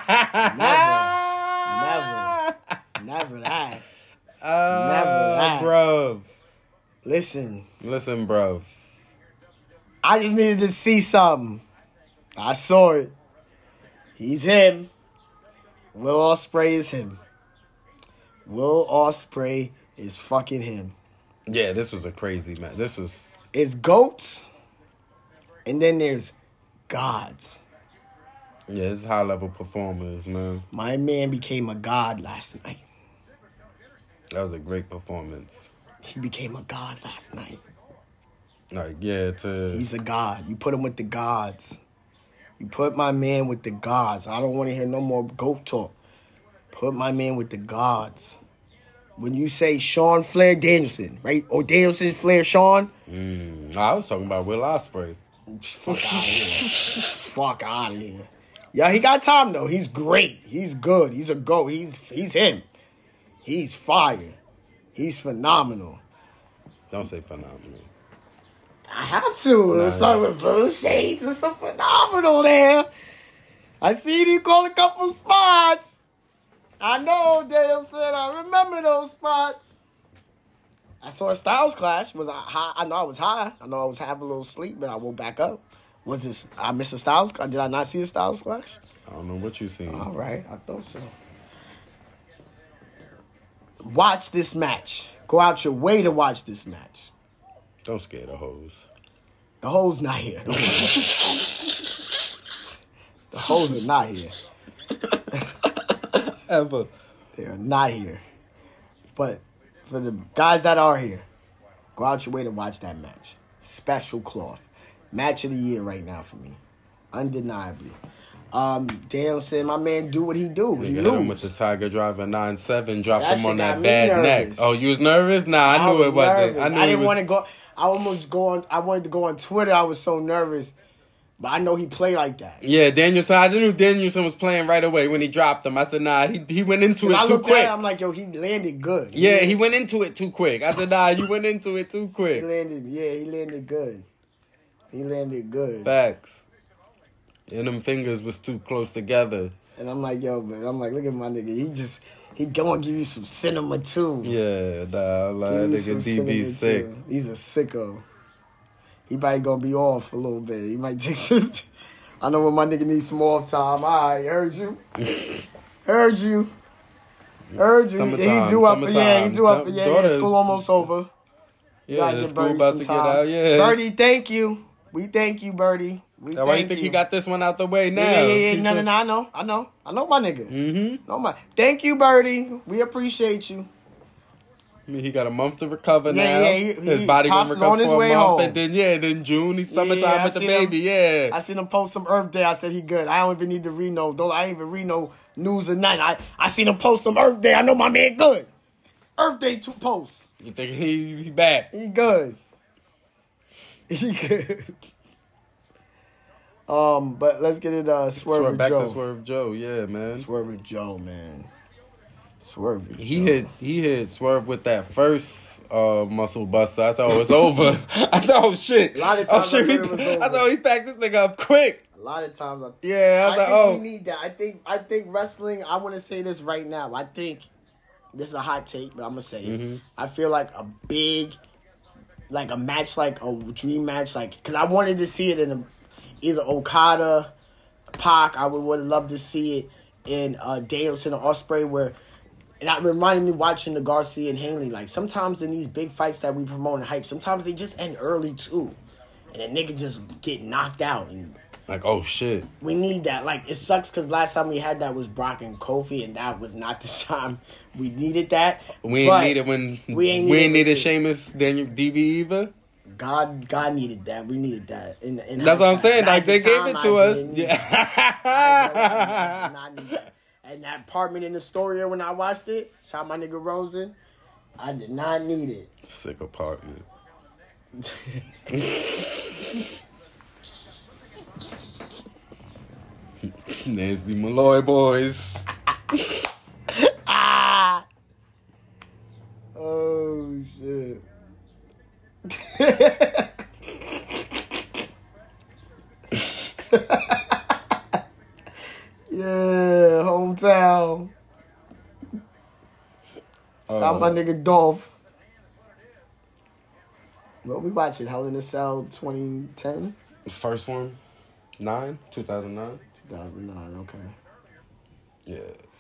that. Never that. Bro. Listen, bro. I just needed to see something. I saw it. He's him. Will Ospreay is him. Will Ospreay is fucking him. Yeah, this was a crazy match. It's GOATs, and then there's gods. Yeah, it's high-level performers, man. My man became a god last night. That was a great performance. He became a god last night. Like, yeah, He's a god. You put him with the gods. You put my man with the gods. I don't want to hear no more GOAT talk. Put my man with the gods. When you say Shawn Flair Danielson, right? Or Danielson Flair Shawn. I was talking about Will Ospreay. Fuck out of here. Fuck out of here. Yeah, he got time though. He's great. He's good. He's a GOAT. He's him. He's fire. He's phenomenal. Don't say phenomenal. I have to. Some little shades of some phenomenal there. I seen you call a couple spots. I know, Danielson. I remember those spots. I saw a Styles Clash. Was I high? I know I was high. I know I was having a little sleep, but I woke back up. Was this? I missed a Styles Clash? Did I not see a Styles Clash? I don't know what you seen. All right, I thought so. Watch this match. Go out your way to watch this match. Don't scare the hoes. The hoes not here. The hoes are not here. Ever. They are not here. But for the guys that are here, go out your way to watch that match. Special cloth. Match of the year right now for me. Undeniably. Danielson, my man, do what he do. He hit him with lose. the Tiger Driver 9-7, dropped That him on shit that got me bad neck. nervous. Oh, you was nervous? Nah, I knew it wasn't. Nervous. I didn't want to go. I wanted to go on Twitter. I was so nervous. But I know he played like that. Yeah, Danielson. I knew Danielson was playing right away when he dropped him. I said, nah, he went into it too quick. I'm like, yo, he landed good. Yeah, he went into it too quick. I said, nah, you went into it too He quick. landed good. He landed good. Facts. And them fingers was too close together. And I'm like, yo, but I'm like, look at my nigga. He gonna give you some cinema too. Yeah, nah, like, nigga DB sick. Too. He's a sicko. He probably gonna be off a little bit. He might take some. I know when my nigga needs some off time. All right, heard you. Heard you. Summertime, He do up for daughter- School almost over. Yeah, the school Birdie about to some get time. out. Yeah, Birdie, thank you. We thank you, Birdie. Now, why you think he got this one out the way now? Yeah. He No, said- I know my nigga. Mm-hmm. Thank you, Birdie. We appreciate you. I mean, he got a month to recover now. Yeah, his body gonna Pops is recover on his for a way month, home. and then June, he's summertime Yeah, with the I seen baby. him. Yeah, I seen him post some Earth Day. I said he good. I don't even need to read no. I ain't even read no news or nothing. I seen him post some Earth Day. I know my man good. Earth Day 2 posts. you think he back? He good. He good. But let's get it. Swerve with back Joe. to Swerve Joe. Yeah, man. Swerve with Joe, man. Swerve with He Joe. hit Swerve with that first muscle buster. I said, oh, it's over. I said, oh shit. A lot of times oh shit. I thought it was over. I said, oh, he packed this nigga up quick. A lot of times, Yeah, I was like, think oh. we need that. I think wrestling. I want to say this right now. I think this is a hot take, but I'm gonna say it. I feel like a big, like a match, like a dream match, like because I wanted to see it in either Okada, Pac. I would have loved to see it in Danielson or Ospreay, where. And that reminded me watching the Garcia and Hanley. Like, sometimes in these big fights that we promote and hype, sometimes they just end early, too. And a nigga just get knocked out. And Like, oh shit. we need that. Like, it sucks because last time we had that was Brock and Kofi, and that was not the time we needed that. We But ain't needed when we ain't needed needed Sheamus, Daniel DB either. God needed that. We needed that. And That's what I'm saying. Like, they gave it to us. Yeah. I Yeah. did not need that. And that apartment in Astoria when I watched it, shout my nigga Rosen, I did not need it. Sick apartment. Nancy Malloy boys. Oh shit. Yeah, hometown. Shout my nigga Dolph. What we watching? Hell in a Cell 2010? First one, 2009. 2009, okay. Yeah.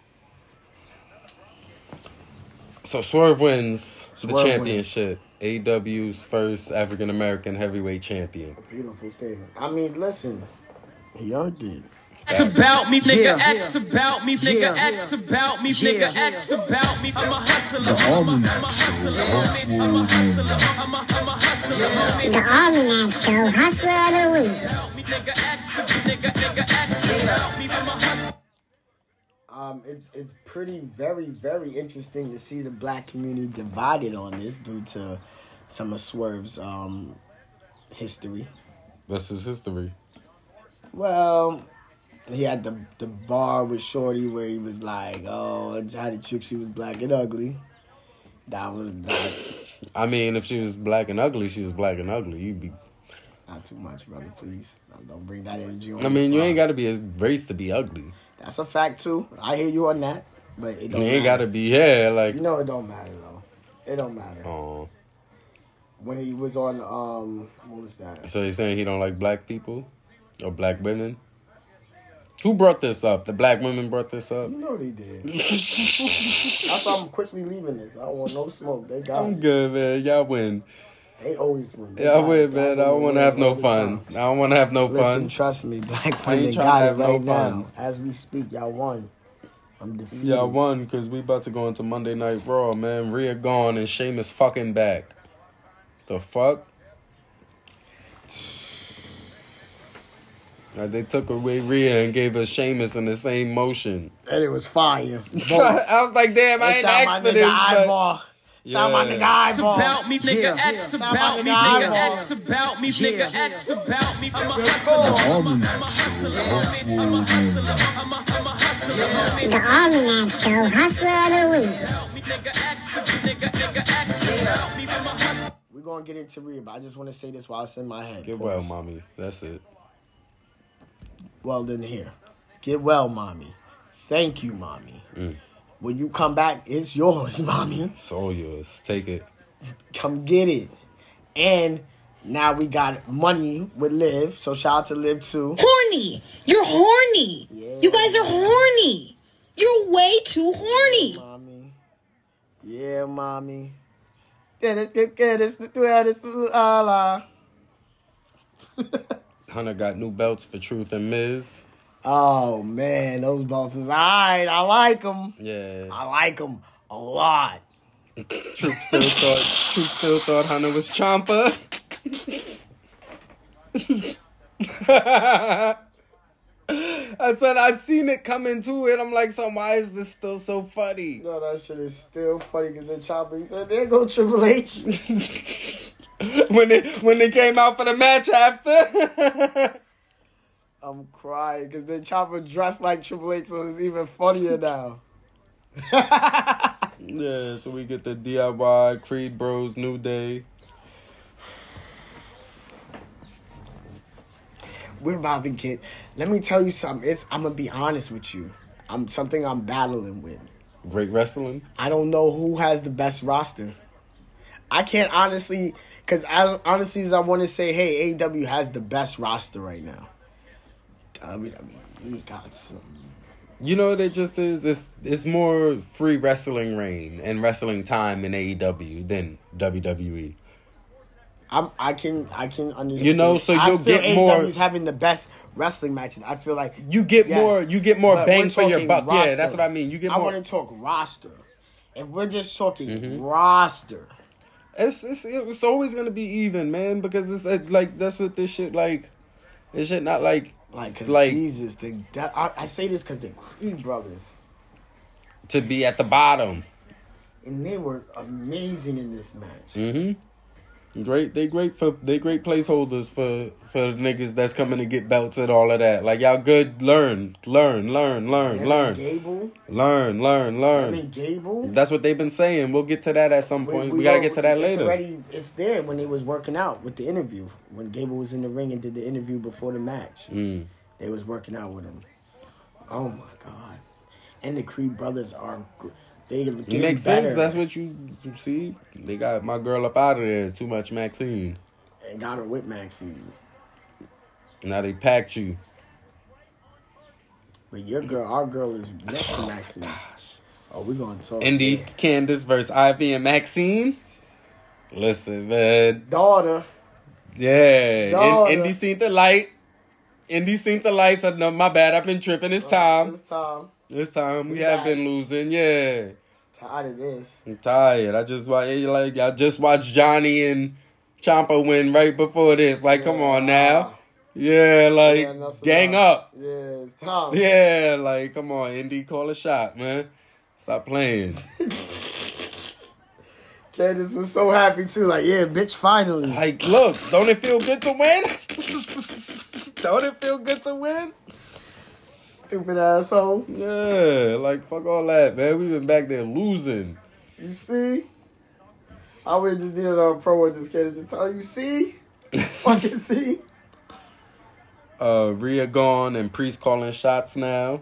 So Swerve wins Swerve the championship. AEW's first African American heavyweight champion. Beautiful thing. I mean, listen, he earned it. X about me, nigga. Yeah. X about me, nigga. Yeah. X about me, nigga. Yeah. X about me. I'm a hustler. I'm a hustler. homie. I'm a hustler. I'm a hustler. homie. The Almanac Show, Hustler of the Week. About me, nigga. X, nigga. X about me. I'm a hustler. It's pretty very interesting to see the black community divided on this due to some of Swerve's history. What's his history? Well, he had the bar with Shorty where he was like, "Oh, I had a chick, she was black and ugly." That was not, I mean, if she was black and ugly, she was black and ugly. You'd be. not too much, brother. Please don't bring that energy on. I mean, this you line. ain't got to be a race to be ugly. That's a fact too. I hear you on that, but it You don't. ain't matter. got to be, yeah, like. You know, it don't matter though. It don't matter. Oh. When he was on, what was that? So you're saying he don't like black people or black women? Who brought this up? The black women brought this up? You know they did. That's why I'm quickly leaving this. I don't want no smoke. They got I'm me. good, man. Y'all win. They always win. They Y'all got win, it. man. I Black don't want to women have no all the fun. time. I don't want to have no Listen, fun. trust me, black I ain't women trying got to it have no right now. fun. As we speak, y'all won. I'm defeated. Y'all won because we about to go into Monday Night Raw, man. Rhea gone and Sheamus fucking back. The fuck? They took away Rhea and gave us Sheamus in the same motion. And it was fire. I was like, damn, I ain't asked for this. Eyeball. Sound my nigga eyeball. About me, nigga, X about me, nigga, X about me, nigga, X about me. I'm a hustler, I'm a hustler, I'm a hustler, I'm a hustler. The Almanac Show, Hustler of the Week. We're going to get into Rhea, but I just want to say this while it's in my head. Get well, mommy. That's it. Well, then here. Get well, mommy. Thank you, mommy. When you come back, it's yours, mommy. It's all yours. Take it. Come get it. And now we got money with Liv, so shout out to Liv too. Horny. You're horny. Yeah. You guys are horny. You're way too horny. Mommy. Yeah, mommy. Hunter got new belts for Truth and Miz. Oh, man, those belts is all right. I like them. Yeah. I like them a lot. Truth still thought Hunter was Ciampa. I said I seen it coming to it. I'm like, so why is this still so funny? No, that shit is still funny because the Ciampa, he said, there go Triple H. when they came out for the match after. I'm crying because then Ciampa dressed like Triple H, so it's even funnier now. Yeah, so we get the DIY, Creed Bros, New Day. We're about to get... Let me tell you something. I'm going to be honest with you. Something I'm battling with. Great wrestling. I don't know who has the best roster. I can't honestly... Because as honestly as I want to say, hey, AEW has the best roster right now. WWE got some. You know what it just is? It's more free wrestling reign and wrestling time in AEW than WWE. I can understand. You know, so you'll get AEW's more. AEW's having the best wrestling matches. I feel like you get more bang for your buck. Roster. Yeah, that's what I mean. You get I more. want to talk roster. If we're just talking roster, it's always gonna be even, man, because it's like that's what this shit like. This shit not like Jesus. I say this because the Creed brothers to be at the bottom, and they were amazing in this match. Great, they great placeholders for the niggas that's coming to get belts and all of that. Like y'all good, learn. Gable, Learn. Gable. That's what they've been saying. We'll get to that at some point. We gotta get to that later. It's there when they was working out with the interview. When Gable was in the ring and did the interview before the match, they was working out with him. Oh my God! And the Creed brothers are. They it makes sense. That's what you see. They got my girl up out of there. It's too much Maxine. And got her with Maxine. Now they packed you. But our girl is next to Maxine. Oh, we're going to talk. Indy, Candace versus Ivy and Maxine. Listen, man. Daughter. Yeah. Indy seen the light. Said, no, my bad. I've been tripping. It's time. This time we have been losing, yeah. Tired of this. I'm tired. I just watched Johnny and Ciampa win right before this. Like, come on now. Yeah, gang up. Yeah, it's time. Yeah, like, come on, Indy, call a shot, man. Stop playing. Candace was so happy too. Like, yeah, bitch, finally. Like, look, don't it feel good to win? Don't it feel good to win? Stupid asshole. Yeah, like, fuck all that, man. We've been back there losing. You see? I would have just did it on pro and just can't just tell you, see? Fucking see? Rhea gone and Priest calling shots now.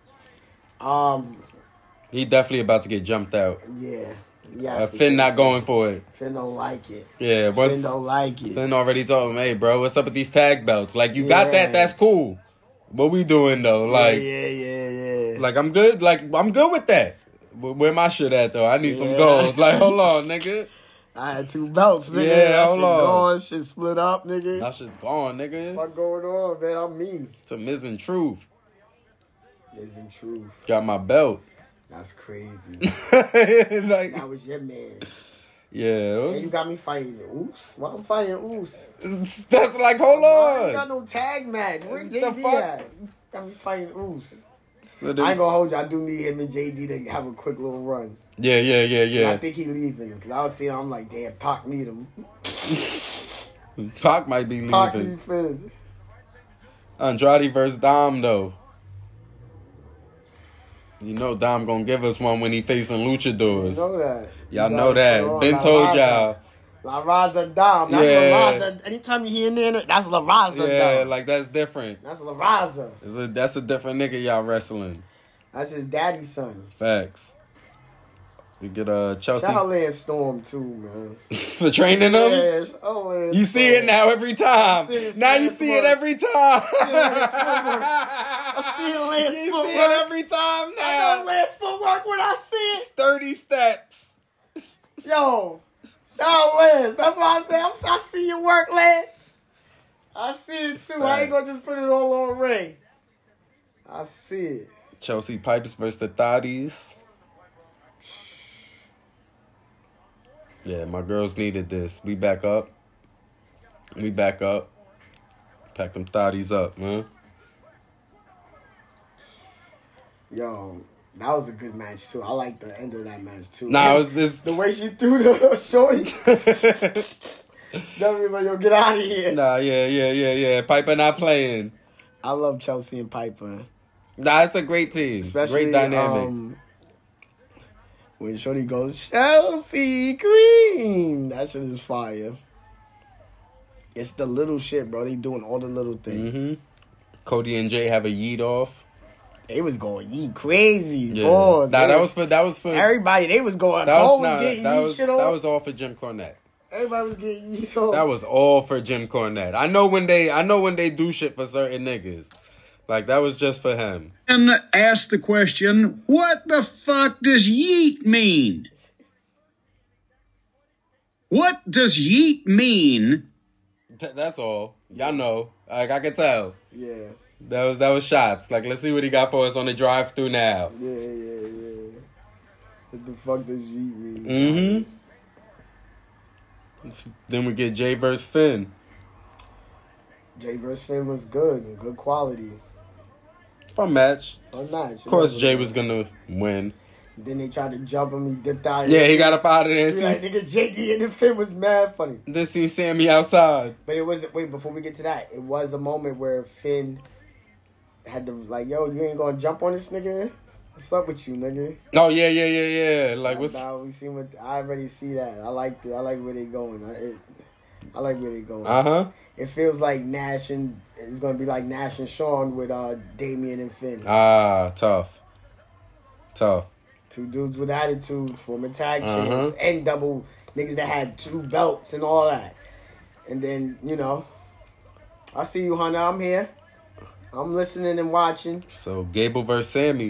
He definitely about to get jumped out. Yeah. Finn not going for it. Finn don't like it. Yeah, Finn don't like it. Finn already told him, hey, bro, what's up with these tag belts? Like, you got that, that's cool. What we doing, though? Like, yeah. Like, I'm good. Like, I'm good with that. Where my shit at, though? I need some gold. Like, hold on, nigga. I had 2 belts, nigga. Yeah, hold on. Gone, shit split up, nigga. That shit's gone, nigga. What going on, man? I'm me. It's a Miz and Truth. Miz and Truth. Got my belt. That's crazy. It's like, that was your man's. Yeah. And you got me fighting Oos. Why I'm fighting Oos? That's like, hold I ain't on. got no tag match. Where The JD fuck? at? You got me fighting Oos. So I ain't gonna hold you. I do need him and JD to have a quick little run. Yeah. I think he leaving because I was seeing. I'm like, damn, Pac need him. Pac might be Pac leaving. need Finn. Andrade versus Dom, though. You know Dom gonna give us one when he facing luchadors. You know that. Y'all know that. Ben told y'all. La Raza Dom. That's La Raza. Anytime you hear in there, that's La Raza Yeah, Dom. like that's different. That's La Raza. That's a different nigga y'all wrestling. That's his daddy's son. Facts. We get Chelsea Shout out Lance Storm too, man. for training them. Yeah, shout out Lance You see it now every time. Now you see it every time. I see Lance You footwork. see it every time now. I know Lance footwork when I see it. 30 steps. Yo, shout out Lance. That's why I say I see your work, Lance. I see it too. I ain't gonna just put it all on ring. I see it. Chelsea Pipes versus the Thotties. Yeah, my girls needed this. We back up. Pack them Thotties up, man. Yo, that was a good match too. I like the end of that match too. Nah, it's the way she threw the shorty. That was like, yo, get out of here. Nah, yeah. Piper not playing. I love Chelsea and Piper. Nah, it's a great team. Especially, great dynamic. When shorty goes, Chelsea Green. That shit is fire. It's the little shit, bro. They doing all the little things. Mm-hmm. Cody and Jay have a yeet off. They was going yeet crazy, Yeah. boys. Nah, that was for everybody. They was going. Cole was getting yeet shit off. That was all for Jim Cornette. Everybody was getting yeet off. That was all for Jim Cornette. I know when they do shit for certain niggas. Like, that was just for him. And ask the question, what the fuck does yeet mean? What does yeet mean? That's all. Y'all know. Like, I can tell. Yeah. That was shots. Like, let's see what he got for us on the drive-thru now. Yeah. What the fuck does yeet mean? Mm-hmm. Then we get Jay versus Finn. Jay versus Finn was good. Good quality. Fun match. Fun match. Of course, Jay was gonna win. Then they tried to jump him. He dipped out. Yeah, he got up out of there. Like, nigga, JD and the Finn was mad funny. Then see Sammy outside. But it was, wait, before we get to that, it was a moment where Finn had to, like, yo, you ain't gonna jump on this nigga? What's up with you, nigga? Oh, yeah. Like, what's... Nah, we seen what, I already see that. I like where they going. I like where they going. Uh-huh. It feels like Nash and, it's gonna be like Nash and Shawn with Damian and Finn. Ah, tough. Two dudes with attitude, former tag champs, and double niggas that had 2 belts and all that. And then, you know, I see you, Hunter. I'm here. I'm listening and watching. So, Gable versus Sammy.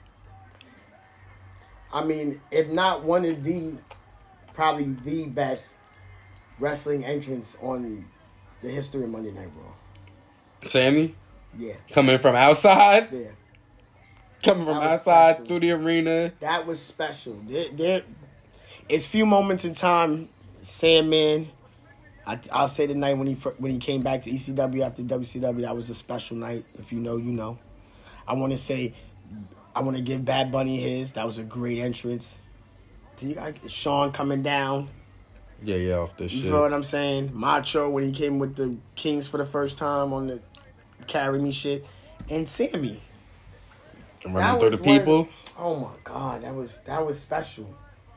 I mean, if not one of probably the best wrestling entrants on the history of Monday Night Raw. Sammy? Yeah. Coming from outside? Yeah. Coming from outside through the arena. That was special. It's few moments in time, Sandman. I'll say the night when he came back to ECW after WCW, that was a special night. If you know, you know. I want to give Bad Bunny his. That was a great entrance. You got Shawn coming down. Yeah, off the shit. You know what I'm saying? Macho when he came with the Kings for the first time on the Carry Me shit. And Sammy. Running through the people. Oh my God, that was special.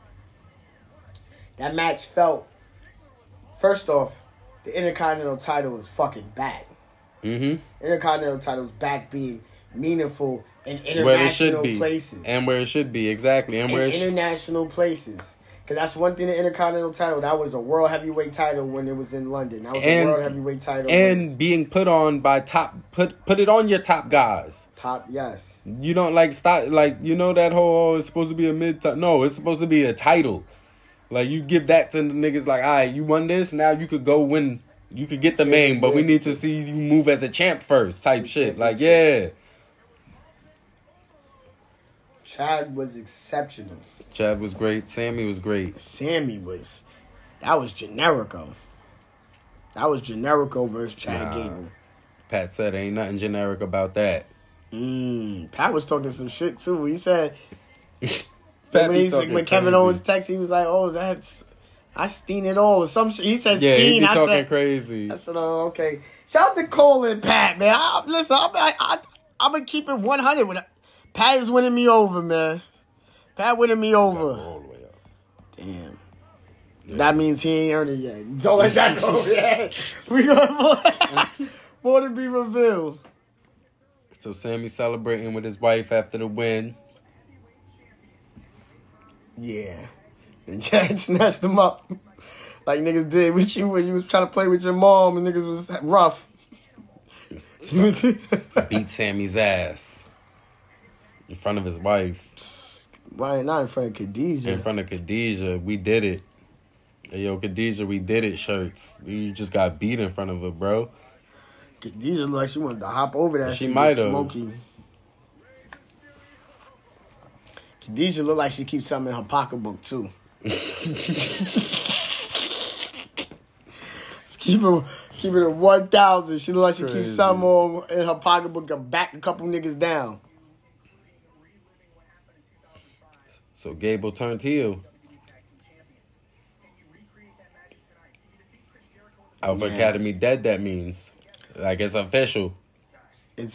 That match felt, first off, the Intercontinental title is fucking back. Mm-hmm. Intercontinental title's back being meaningful in international places. And where it should be, exactly. And where international places. Because that's one thing, the Intercontinental title, that was a world heavyweight title when it was in London. That was a world heavyweight title. And being put on by put it on your top guys. Top, yes. You don't stop, you know that whole, it's supposed to be a mid-title. No, it's supposed to be a title. Like, you give that to the niggas like, all right, you won this, now you could go win. You could get the main, but we need to see you move as a champ first type shit. Like, yeah. Chad was exceptional. Chad was great. Sammy was great. Sammy was. That was Generico. That was Generico versus Chad Gable. Pat said ain't nothing generic about that. Pat was talking some shit too. He said when Kevin Owens texted, he was like, "Oh, I steen it all." Or some shit. He said Yeah, steen. he be I talking said crazy. I said, "Oh, okay." Shout out to Cole and Pat, man. Listen, I'm gonna keep it 100 with it. Pat is winning me over, man. Pat winning me over. All the way up. Damn. Yeah. That means he ain't earned it yet. Don't let that go yet. We got more to be revealed. So Sammy celebrating with his wife after the win. Yeah. And Chad snatched him up like niggas did with you when you was trying to play with your mom and niggas was rough. Beat Sammy's ass in front of his wife. Right, not in front of Khadijah. In front of Khadijah. We did it. Hey, yo, Khadijah, we did it shirts. You just got beat in front of her, bro. Khadijah looked like she wanted to hop over that. She might have. Smoky. Khadijah looked like she keeps something in her pocketbook, too. Keep it at 1,000. She look like she keeps something in her pocketbook and back a couple niggas down. So Gable turned heel. Alpha Academy dead, that means. Like, it's official. It's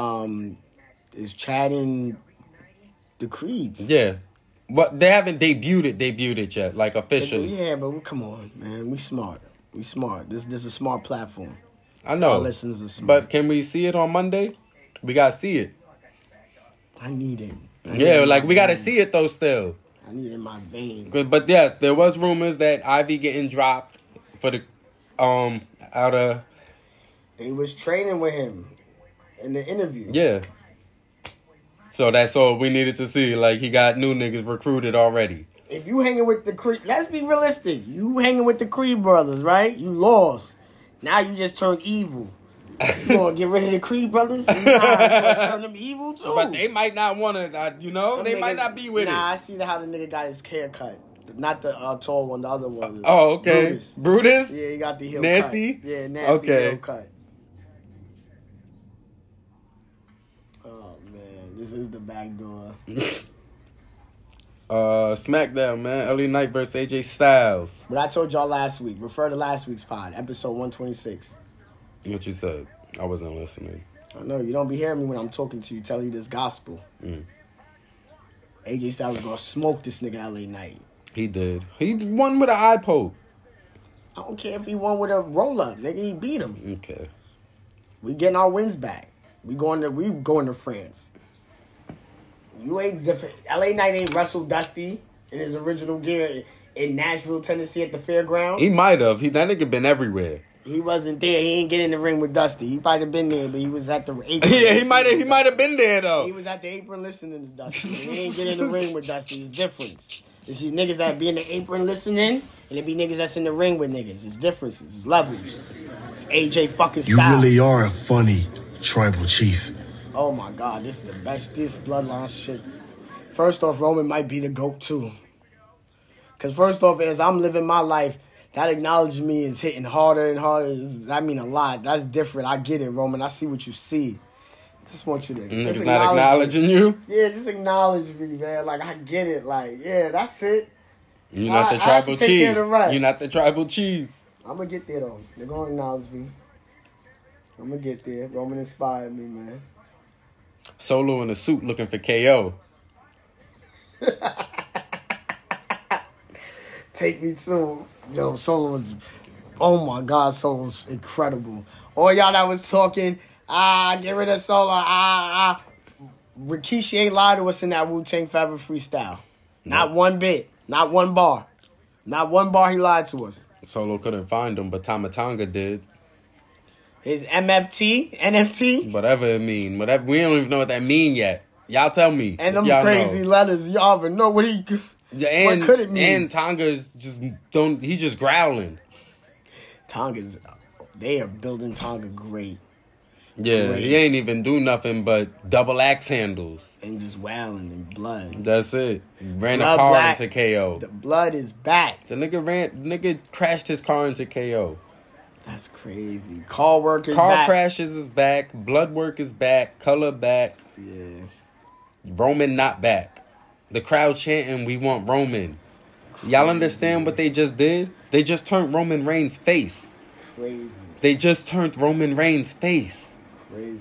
Chad and the Creeds. Yeah. But they haven't debuted it yet, like, officially. Yeah, but come on, man. We smart. This is a smart platform. I know. Our listeners are smart. But can we see it on Monday? We got to see it. I need it. We got to see it, though, still. I need it in my veins. But, yes, there was rumors that Ivy getting dropped for the, out of... They was training with him in the interview. Yeah. So that's all we needed to see. Like, he got new niggas recruited already. If you hanging with the Creed, let's be realistic. You hanging with the Creed brothers, right? You lost. Now you just turned evil. You gonna get rid of the Creed brothers? Nah, you gonna turn them evil too. But they might not want to, they might not be with it. Nah, I see how the nigga got his hair cut. Not the tall one, the other one. Oh, okay. Brutus? Yeah, he got the heel Nasty? cut. Yeah, nasty heel cut. Oh, man. This is the back door. SmackDown, man. LA Knight versus AJ Styles. But I told y'all last week. Refer to last week's pod, episode 126. What you said? I wasn't listening. I know. You don't be hearing me when I'm talking to you, telling you this gospel. AJ Styles was going to smoke this nigga LA Knight. He did. He won with an eye poke. I don't care if he won with a roll-up. Nigga, he beat him. Okay. We getting our wins back. We going to France. You ain't different. LA Knight ain't wrestled Dusty in his original gear in Nashville, Tennessee at the fairgrounds. He might have. That nigga been everywhere. He wasn't there. He ain't get in the ring with Dusty. He probably been there, but he was at the apron. Yeah, he might have been there though. He was at the apron listening to Dusty. He ain't get in the ring with Dusty. It's different. It's these niggas that be in the apron listening, and it be niggas that's in the ring with niggas. It's differences. It's levels. It's AJ fucking Styles. You really are a funny tribal chief. Oh my God, this is the best. This bloodline shit. First off, Roman might be the GOAT too. Because first off, as I'm living my life, that acknowledging me is hitting harder and harder. I mean a lot. That's different. I get it, Roman. I see what you see. Just want you to niggas not acknowledging you? Yeah, just acknowledge me, man. Like, I get it. Like, yeah, that's it. You're not the tribal chief. You're not the tribal chief. I'm going to get there, though. They're going to acknowledge me. I'm going to get there. Roman inspired me, man. Solo in a suit looking for KO. Take me to... Yo, Solo was... Oh, my God, Solo was incredible. All y'all that was talking... get rid of Solo. Rikishi ain't lied to us in that Wu-Tang Forever freestyle. Not one bit. Not one bar. Not one bar he lied to us. Solo couldn't find him, but Tama Tonga did. His NFT? Whatever it mean. We don't even know what that mean yet. Y'all tell me. And them crazy letters. Y'all even know what what could it mean? And Tonga's he just growling. They are building Tonga great. Yeah, Great. he ain't even do nothing but double axe handles. And just wailing in blood. That's it. Ran Blood a car black. into KO. The blood is back. The nigga crashed his car into KO. That's crazy. Car work is Car back. crashes is back. Blood work is back. Color back. Yeah. Roman not back. The crowd chanting, "We want Roman." Y'all understand what they just did? They just turned Roman Reigns' face. Crazy. They just turned Roman Reigns' face. Crazy.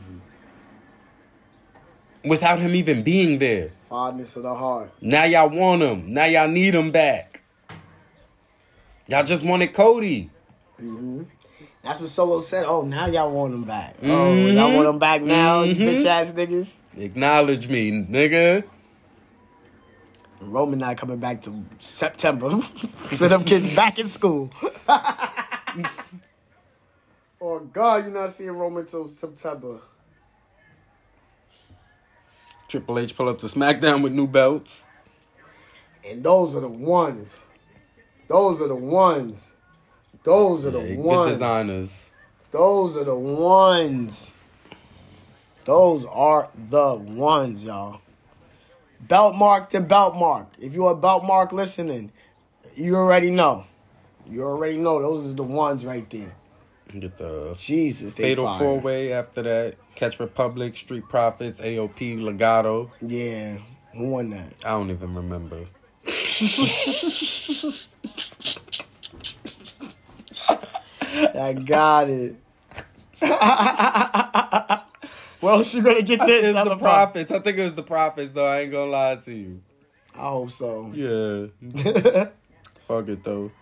Without him even being there. Fondness of the heart. Now y'all want him. Now y'all need him back. Y'all just wanted Cody. Mm-hmm. That's what Solo said. Oh, now y'all want him back. Oh, y'all want him back now, you bitch ass niggas? Acknowledge me, nigga. Roman not coming back to September. So them kids back in school. Oh, God, you're not seeing Roman till September. Triple H pull up to SmackDown with new belts. And those are the ones. Those are the ones. Those are the Good ones. designers. Those are the ones. Those are the ones, y'all. Belt mark to belt mark. If you're a belt mark listening, you already know. You already know. Those are the ones right there. Get the Jesus, they Fatal fire. 4-Way after that. Catch Republic, Street Profits, AOP, Legato. Yeah. Who won that? I don't even remember. I got it. Well, she gonna get this. It's the Profits. I think it was the Profits, though. I ain't gonna lie to you. I hope so. Yeah. Fuck it, though.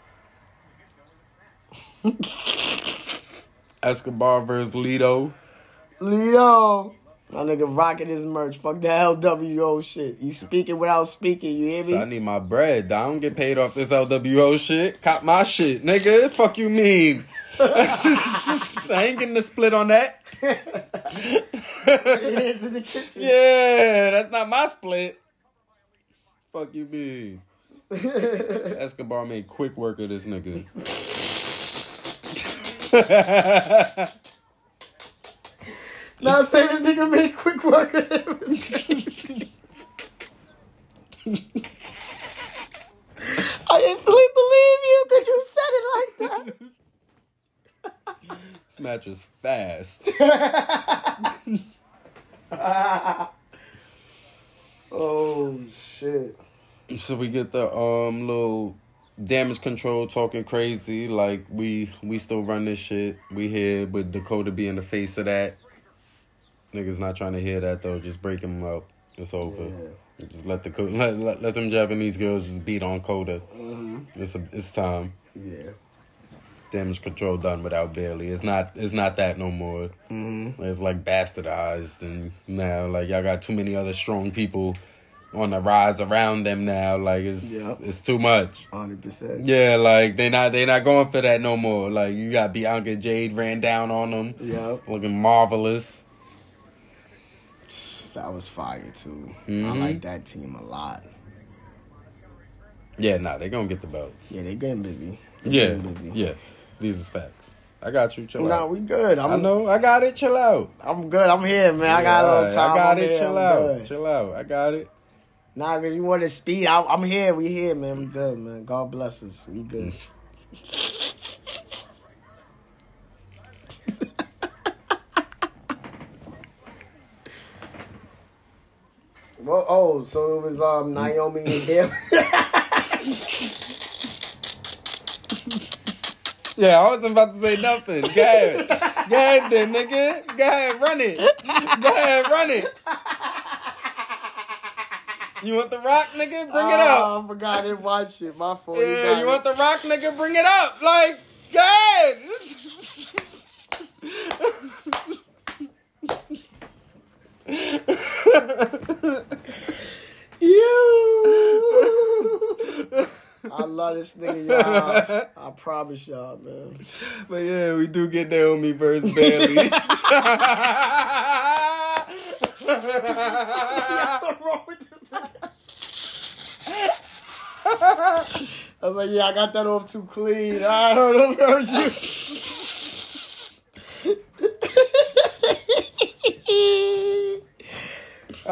Escobar versus Lito. Lito. My nigga rocking his merch. Fuck the LWO shit. You speaking without speaking, you hear me? I need my bread. I don't get paid off this LWO shit. Cop my shit, nigga. Fuck you mean? I ain't getting a split on that. Hands in the kitchen. Yeah, that's not my split. Fuck you mean? Escobar made quick work of this nigga. Not saying the nigga made quick work of him. I instantly believe you because you said it like that. This match is fast. Oh shit. So we get the little Damage Control talking crazy like we still run this shit. We here with Dakota being the face of that. Niggas not trying to hear that though. Just break him up. It's over. Yeah. Just let them Japanese girls just beat on Coda. Mm-hmm. It's time. Yeah. Damage Control done without Bailey. It's not that no more. Mm-hmm. It's like bastardized, and now like y'all got too many other strong people on the rise around them now. Like it's too much. 100%. Yeah, like they not going for that no more. Like you got Bianca Jade ran down on them. Yeah, looking marvelous. That was fire too. Mm-hmm. I like that team a lot. Yeah, they gonna get the belts. Yeah, they getting busy. Yeah. These is facts. I got you. Chill out. Nah, we good. I know. I got it. Chill out. I'm good. I'm here, man. I got a little time. I got I'm it. here. Chill out. Chill out. I got it. Nah, because you want to speed. I'm here. We here, man. We good, man. God bless us. We good. Well, so it was Naomi and Bailey. Yeah, I wasn't about to say nothing. Go ahead. Go ahead then, nigga. Go ahead, run it. Go ahead, run it. You want the rock, nigga? Bring it up. I forgot I didn't watch it. My fault. Yeah, you want the rock, nigga? Bring it up. Like, go ahead. I love this nigga, y'all. I promise y'all, man. But yeah, we do get Naomi versus Bailey. What's so wrong with this nigga? I was like, yeah, I got that off too clean. I heard you.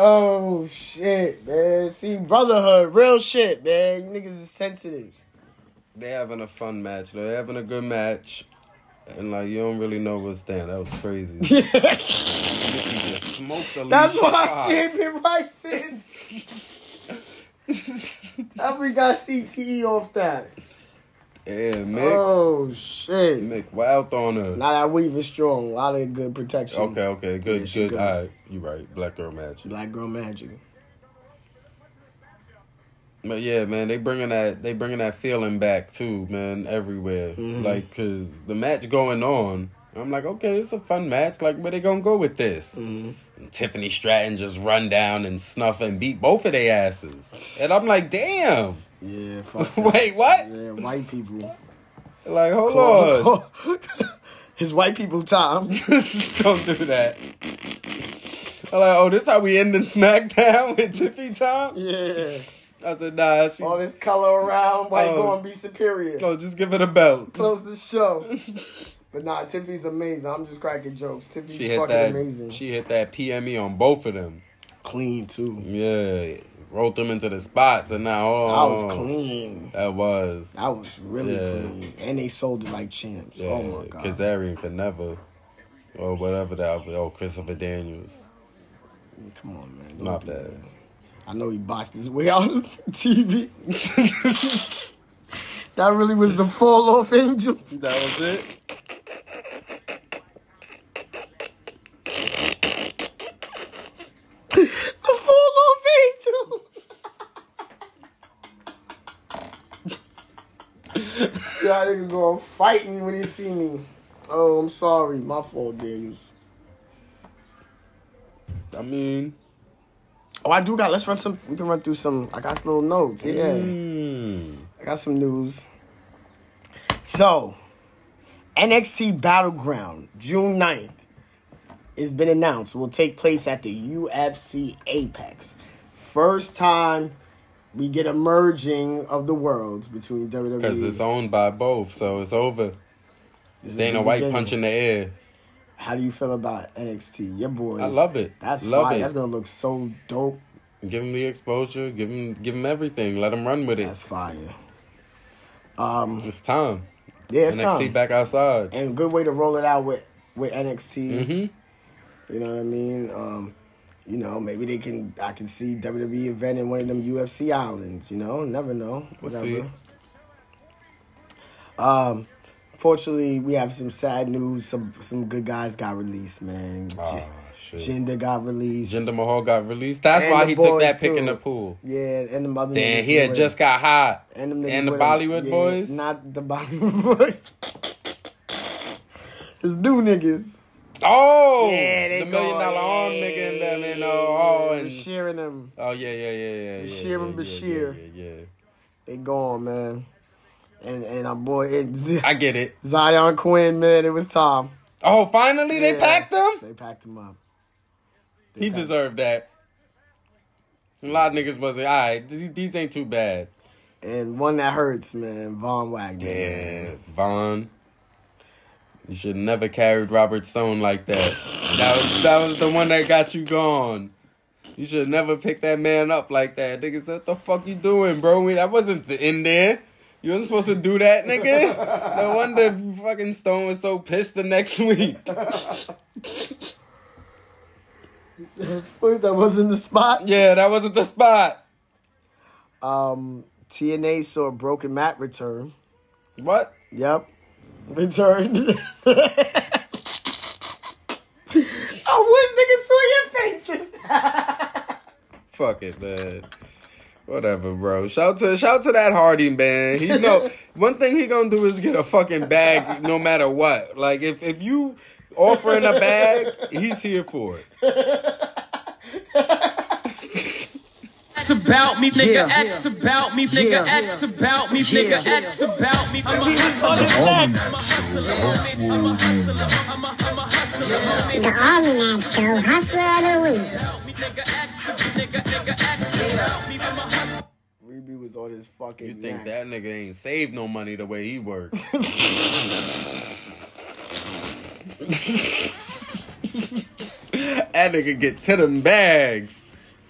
Oh, shit, man. See, brotherhood, real shit, man. You niggas is sensitive. They having a fun match. They're having a good match. And, like, you don't really know what's down. That was crazy. Just smoked Alicia That's why Fox. she ain't been right since. How we got CTE off that? Yeah, Mick. Oh, shit. Mick Wild on her. Now that weave is strong. A lot of good protection. Okay. Good, Yeah, she good. All right. You right. Black Girl Magic. Black Girl Magic. But yeah, man, they bringing that feeling back too, man, everywhere. Mm-hmm. Like, cause the match going on, I'm like, okay, it's a fun match. Like, where they gonna go with this? Mm-hmm. And Tiffany Stratton just run down and snuff and beat both of their asses, and I'm like, damn. Yeah. Fuck that. Wait, what? Yeah, white people. Like, hold on. It's white people time. Don't do that. I'm like, oh, this how we ending SmackDown with Tiffy time? Yeah. I said, nah. All this color around, white gonna be superior. Oh, just give it a belt. Close the show. But nah, Tiffy's amazing. I'm just cracking jokes. Tiffy's fucking amazing. She hit that PME on both of them. Clean, too. Yeah. Rolled them into the spots, and now... That was clean. That was really clean. And they sold it like champs. Yeah, Oh, my God. Kazarian could never... Or whatever that... Oh, Christopher Daniels. Come on, man. Not bad. I know he botched his way out of TV. That really was the fall off angel. That was it? The fall off angel. Y'all nigga gonna fight me when he see me. Oh, I'm sorry. My fault, Daniels. I mean... Oh, I do got... Let's run some... We can run through some... I got some little notes. Yeah. I got some news. So, NXT Battleground, June 9th, has been announced. Will take place at the UFC Apex. First time we get a merging of the worlds between WWE... Because it's owned by both, so it's over. Dana White punch in the air. How do you feel about NXT? Your boys. I love it. That's love fire. it. That's gonna look so dope. Give him the exposure. Give him everything. Let him run with it. That's fire. It's time. Yeah, it's NXT time. back outside. And a good way to roll it out with NXT. Mm-hmm. You know what I mean? You know, maybe I can see WWE event in one of them UFC islands. You know, never know. Whatever. We'll see. Fortunately, we have some sad news. Some good guys got released, man. Shit. Jinder got released. Jinder Mahal got released. That's And why the he took that boys, pick too. in the pool. Yeah, and the mother. Damn, he had just got hot. And them niggas And the with him. Bollywood Yeah, boys? Not the Bollywood boys. It's new niggas. Oh! Yeah, they the $1 million arm nigga and them, and and Bashir and them. Oh, yeah. Bashir and Bashir. Yeah. They gone, man. And our boy, I get it. Zion Quinn, man, it was time. Oh, finally they packed him? They packed him up. He deserved that. A lot of niggas wasn't, all right, these ain't too bad. And one that hurts, man, Von Wagner. Yeah, man. Von. You should never carried Robert Stone like that. that was the one that got you gone. You should never pick that man up like that. Nigga said, what the fuck you doing, bro? That wasn't in there. You wasn't supposed to do that, nigga. No wonder fucking Stone was so pissed the next week. That wasn't the spot? Yeah, that wasn't the spot. TNA saw Broken Matt return. What? Yep. Returned. I wish niggas saw your face just now. Fuck it, man. Whatever, bro. Shout to that Hardy man. He know one thing he gonna do is get a fucking bag no matter what. Like if you offering a bag, he's here for it. X about me, nigga. X about me, nigga. X about me, nigga. X about me. I'm a hustler. I'm a hustler. I'm a hustler. I'm a hustler. The Almanac Show, Hustler of the Week. Reby was on his fucking You think neck. that nigga ain't saved no money the way he works? That nigga get to them bags.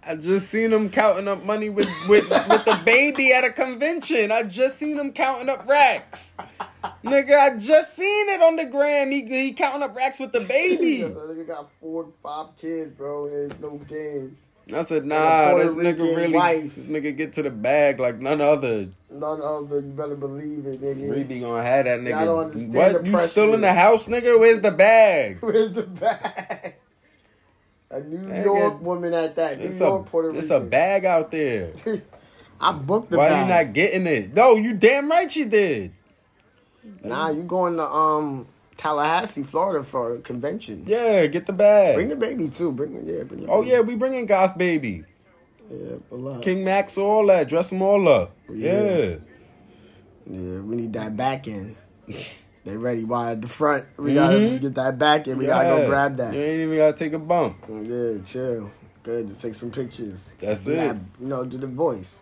I just seen him counting up money with the baby at a convention. I just seen him counting up racks. Nigga, I just seen it on the gram. He counting up racks with the baby. Nigga got 4, 5 kids, bro. There's no games. I said, nah, this nigga really, this nigga get to the bag like none other. None other, you better believe it, nigga. We be gonna have that nigga. I don't understand what? the You pressure. still in the house, nigga? Where's the bag? Where's the bag? A New York woman at that. New York, Puerto Rican. It's a bag out there. I booked the Why bag. you not getting it? No, you damn right you did. Nah, you going to Tallahassee, Florida for a convention. Yeah, get the bag. Bring the baby too. Bring the baby. Yeah, we bringing Goth Baby. Yeah, a lot. King Max, all that. Dress them all up. Yeah. Yeah, we need that back end. They ready. Why at the front? We gotta get that back end. We gotta go grab that. You ain't even gotta take a bump. Yeah, chill. Good. Just take some pictures. That's do it. That, do the voice.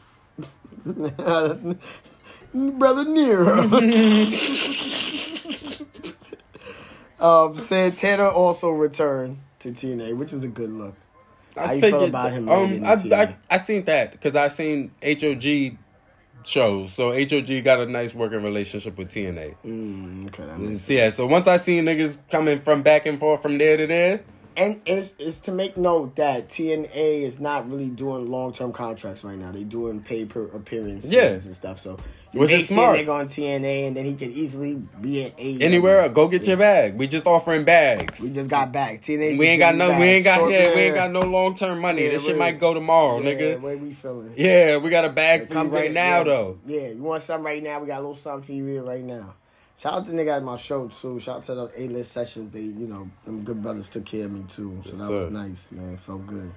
Brother Nero. Santana also returned to TNA, which is a good look. How you feel about him? I seen that because I seen HOG shows, so HOG got a nice working relationship with TNA. Okay, that makes sense. Yeah, so once I seen niggas coming from back and forth from there to there. And it's to make note that TNA is not really doing long-term contracts right now. They doing pay-per-appearance and stuff. So which is smart. Nigga on TNA, and then he could easily be at AEW. Anywhere, go get your bag. We just offering bags. We just got bags. TNA. We ain't got no long-term money. This shit might go tomorrow, nigga. The way we feeling. Yeah, we got a bag for you right now, though. Yeah, you want something right now? We got a little something for you here right now. Shout out to the nigga at my show, too. Shout out to the A-list sessions. They, them good brothers took care of me, too. So that was nice, man. It felt good.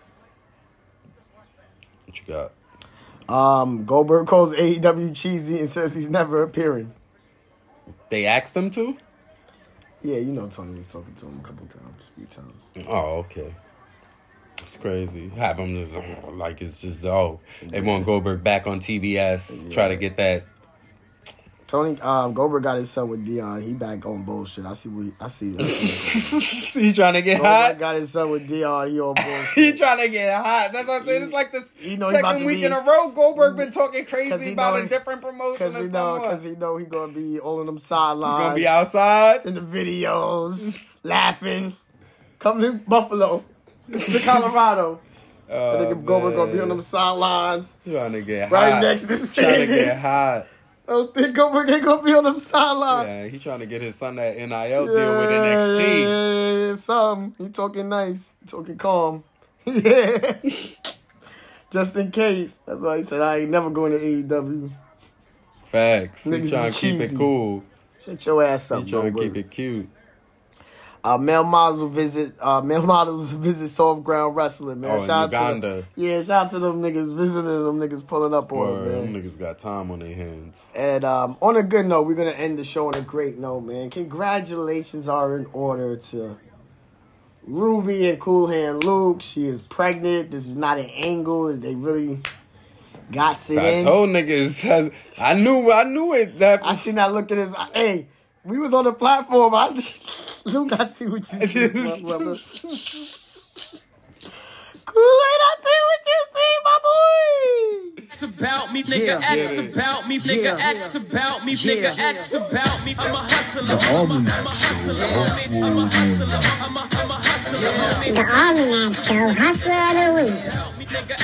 What you got? Goldberg calls AEW cheesy and says he's never appearing. They asked him to? Yeah, Tony was talking to him a few times. Oh, okay. It's crazy. Have him just, like, it's just, they want Goldberg back on TBS, try to get that. Tony Goldberg got his son with Dion. He back on bullshit. I see. He trying to get Goldberg hot. Got his son with Dion. He on bullshit. He trying to get hot. That's what I'm saying. It's like the second week in a row. Goldberg been talking crazy about a different promotion. Because he know he gonna be all on them sidelines. He gonna be outside in the videos, laughing. Come to Buffalo, to Colorado. I think Goldberg gonna be on them sidelines. Trying to get right hot. next to the Trying to get hot. I don't think Goldberg ain't gonna be on them sidelines. Yeah, he trying to get his son that NIL deal with NXT. Yeah, something. He talking nice. He talking calm. Yeah. Just in case. That's why he said I ain't never going to AEW. Facts. Niggas He trying to keep it cool. Shut your ass up, He trying to keep it cute. Male models visit Soft Ground Wrestling, man. Shout out to shout out to them niggas visiting them niggas pulling up on them, man. Them niggas got time on their hands. And on a good note, we're gonna end the show on a great note, man. Congratulations are in order to Ruby and Cool Hand Luke. She is pregnant. This is not an angle. They really got it in. I told niggas. I knew it. I seen that look at his. Hey, we was on the platform. Luke, I see what you see, my brother. Kool-Aid, I see what you see, my boy. X about me, nigga. X about me, nigga. X about me, nigga. X about me. I'm a hustler. I'm a hustler. I'm a hustler. I'm a hustler. The Almanac Show, Hustler of the Week.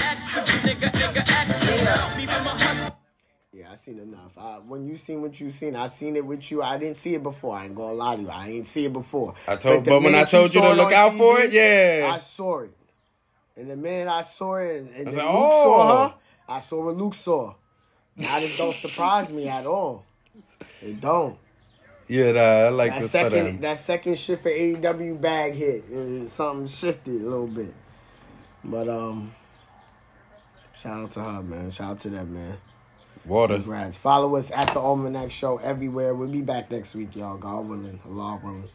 Yeah, I seen enough. When you seen what you seen, I seen it with you. I didn't see it before. I ain't gonna lie to you. I ain't see it before. But when I told you to look out TV, for it, yeah. I saw it. And the minute I saw it, and then Luke saw her, I saw what Luke saw. Now this don't surprise me at all. It don't. Yeah, I like that this second. That second shift for AEW bag hit. Something shifted a little bit. But shout out to her, man. Shout out to them, man. Water. Congrats. Follow us at the Almanac Show everywhere. We'll be back next week, y'all. God willing. Allah willing.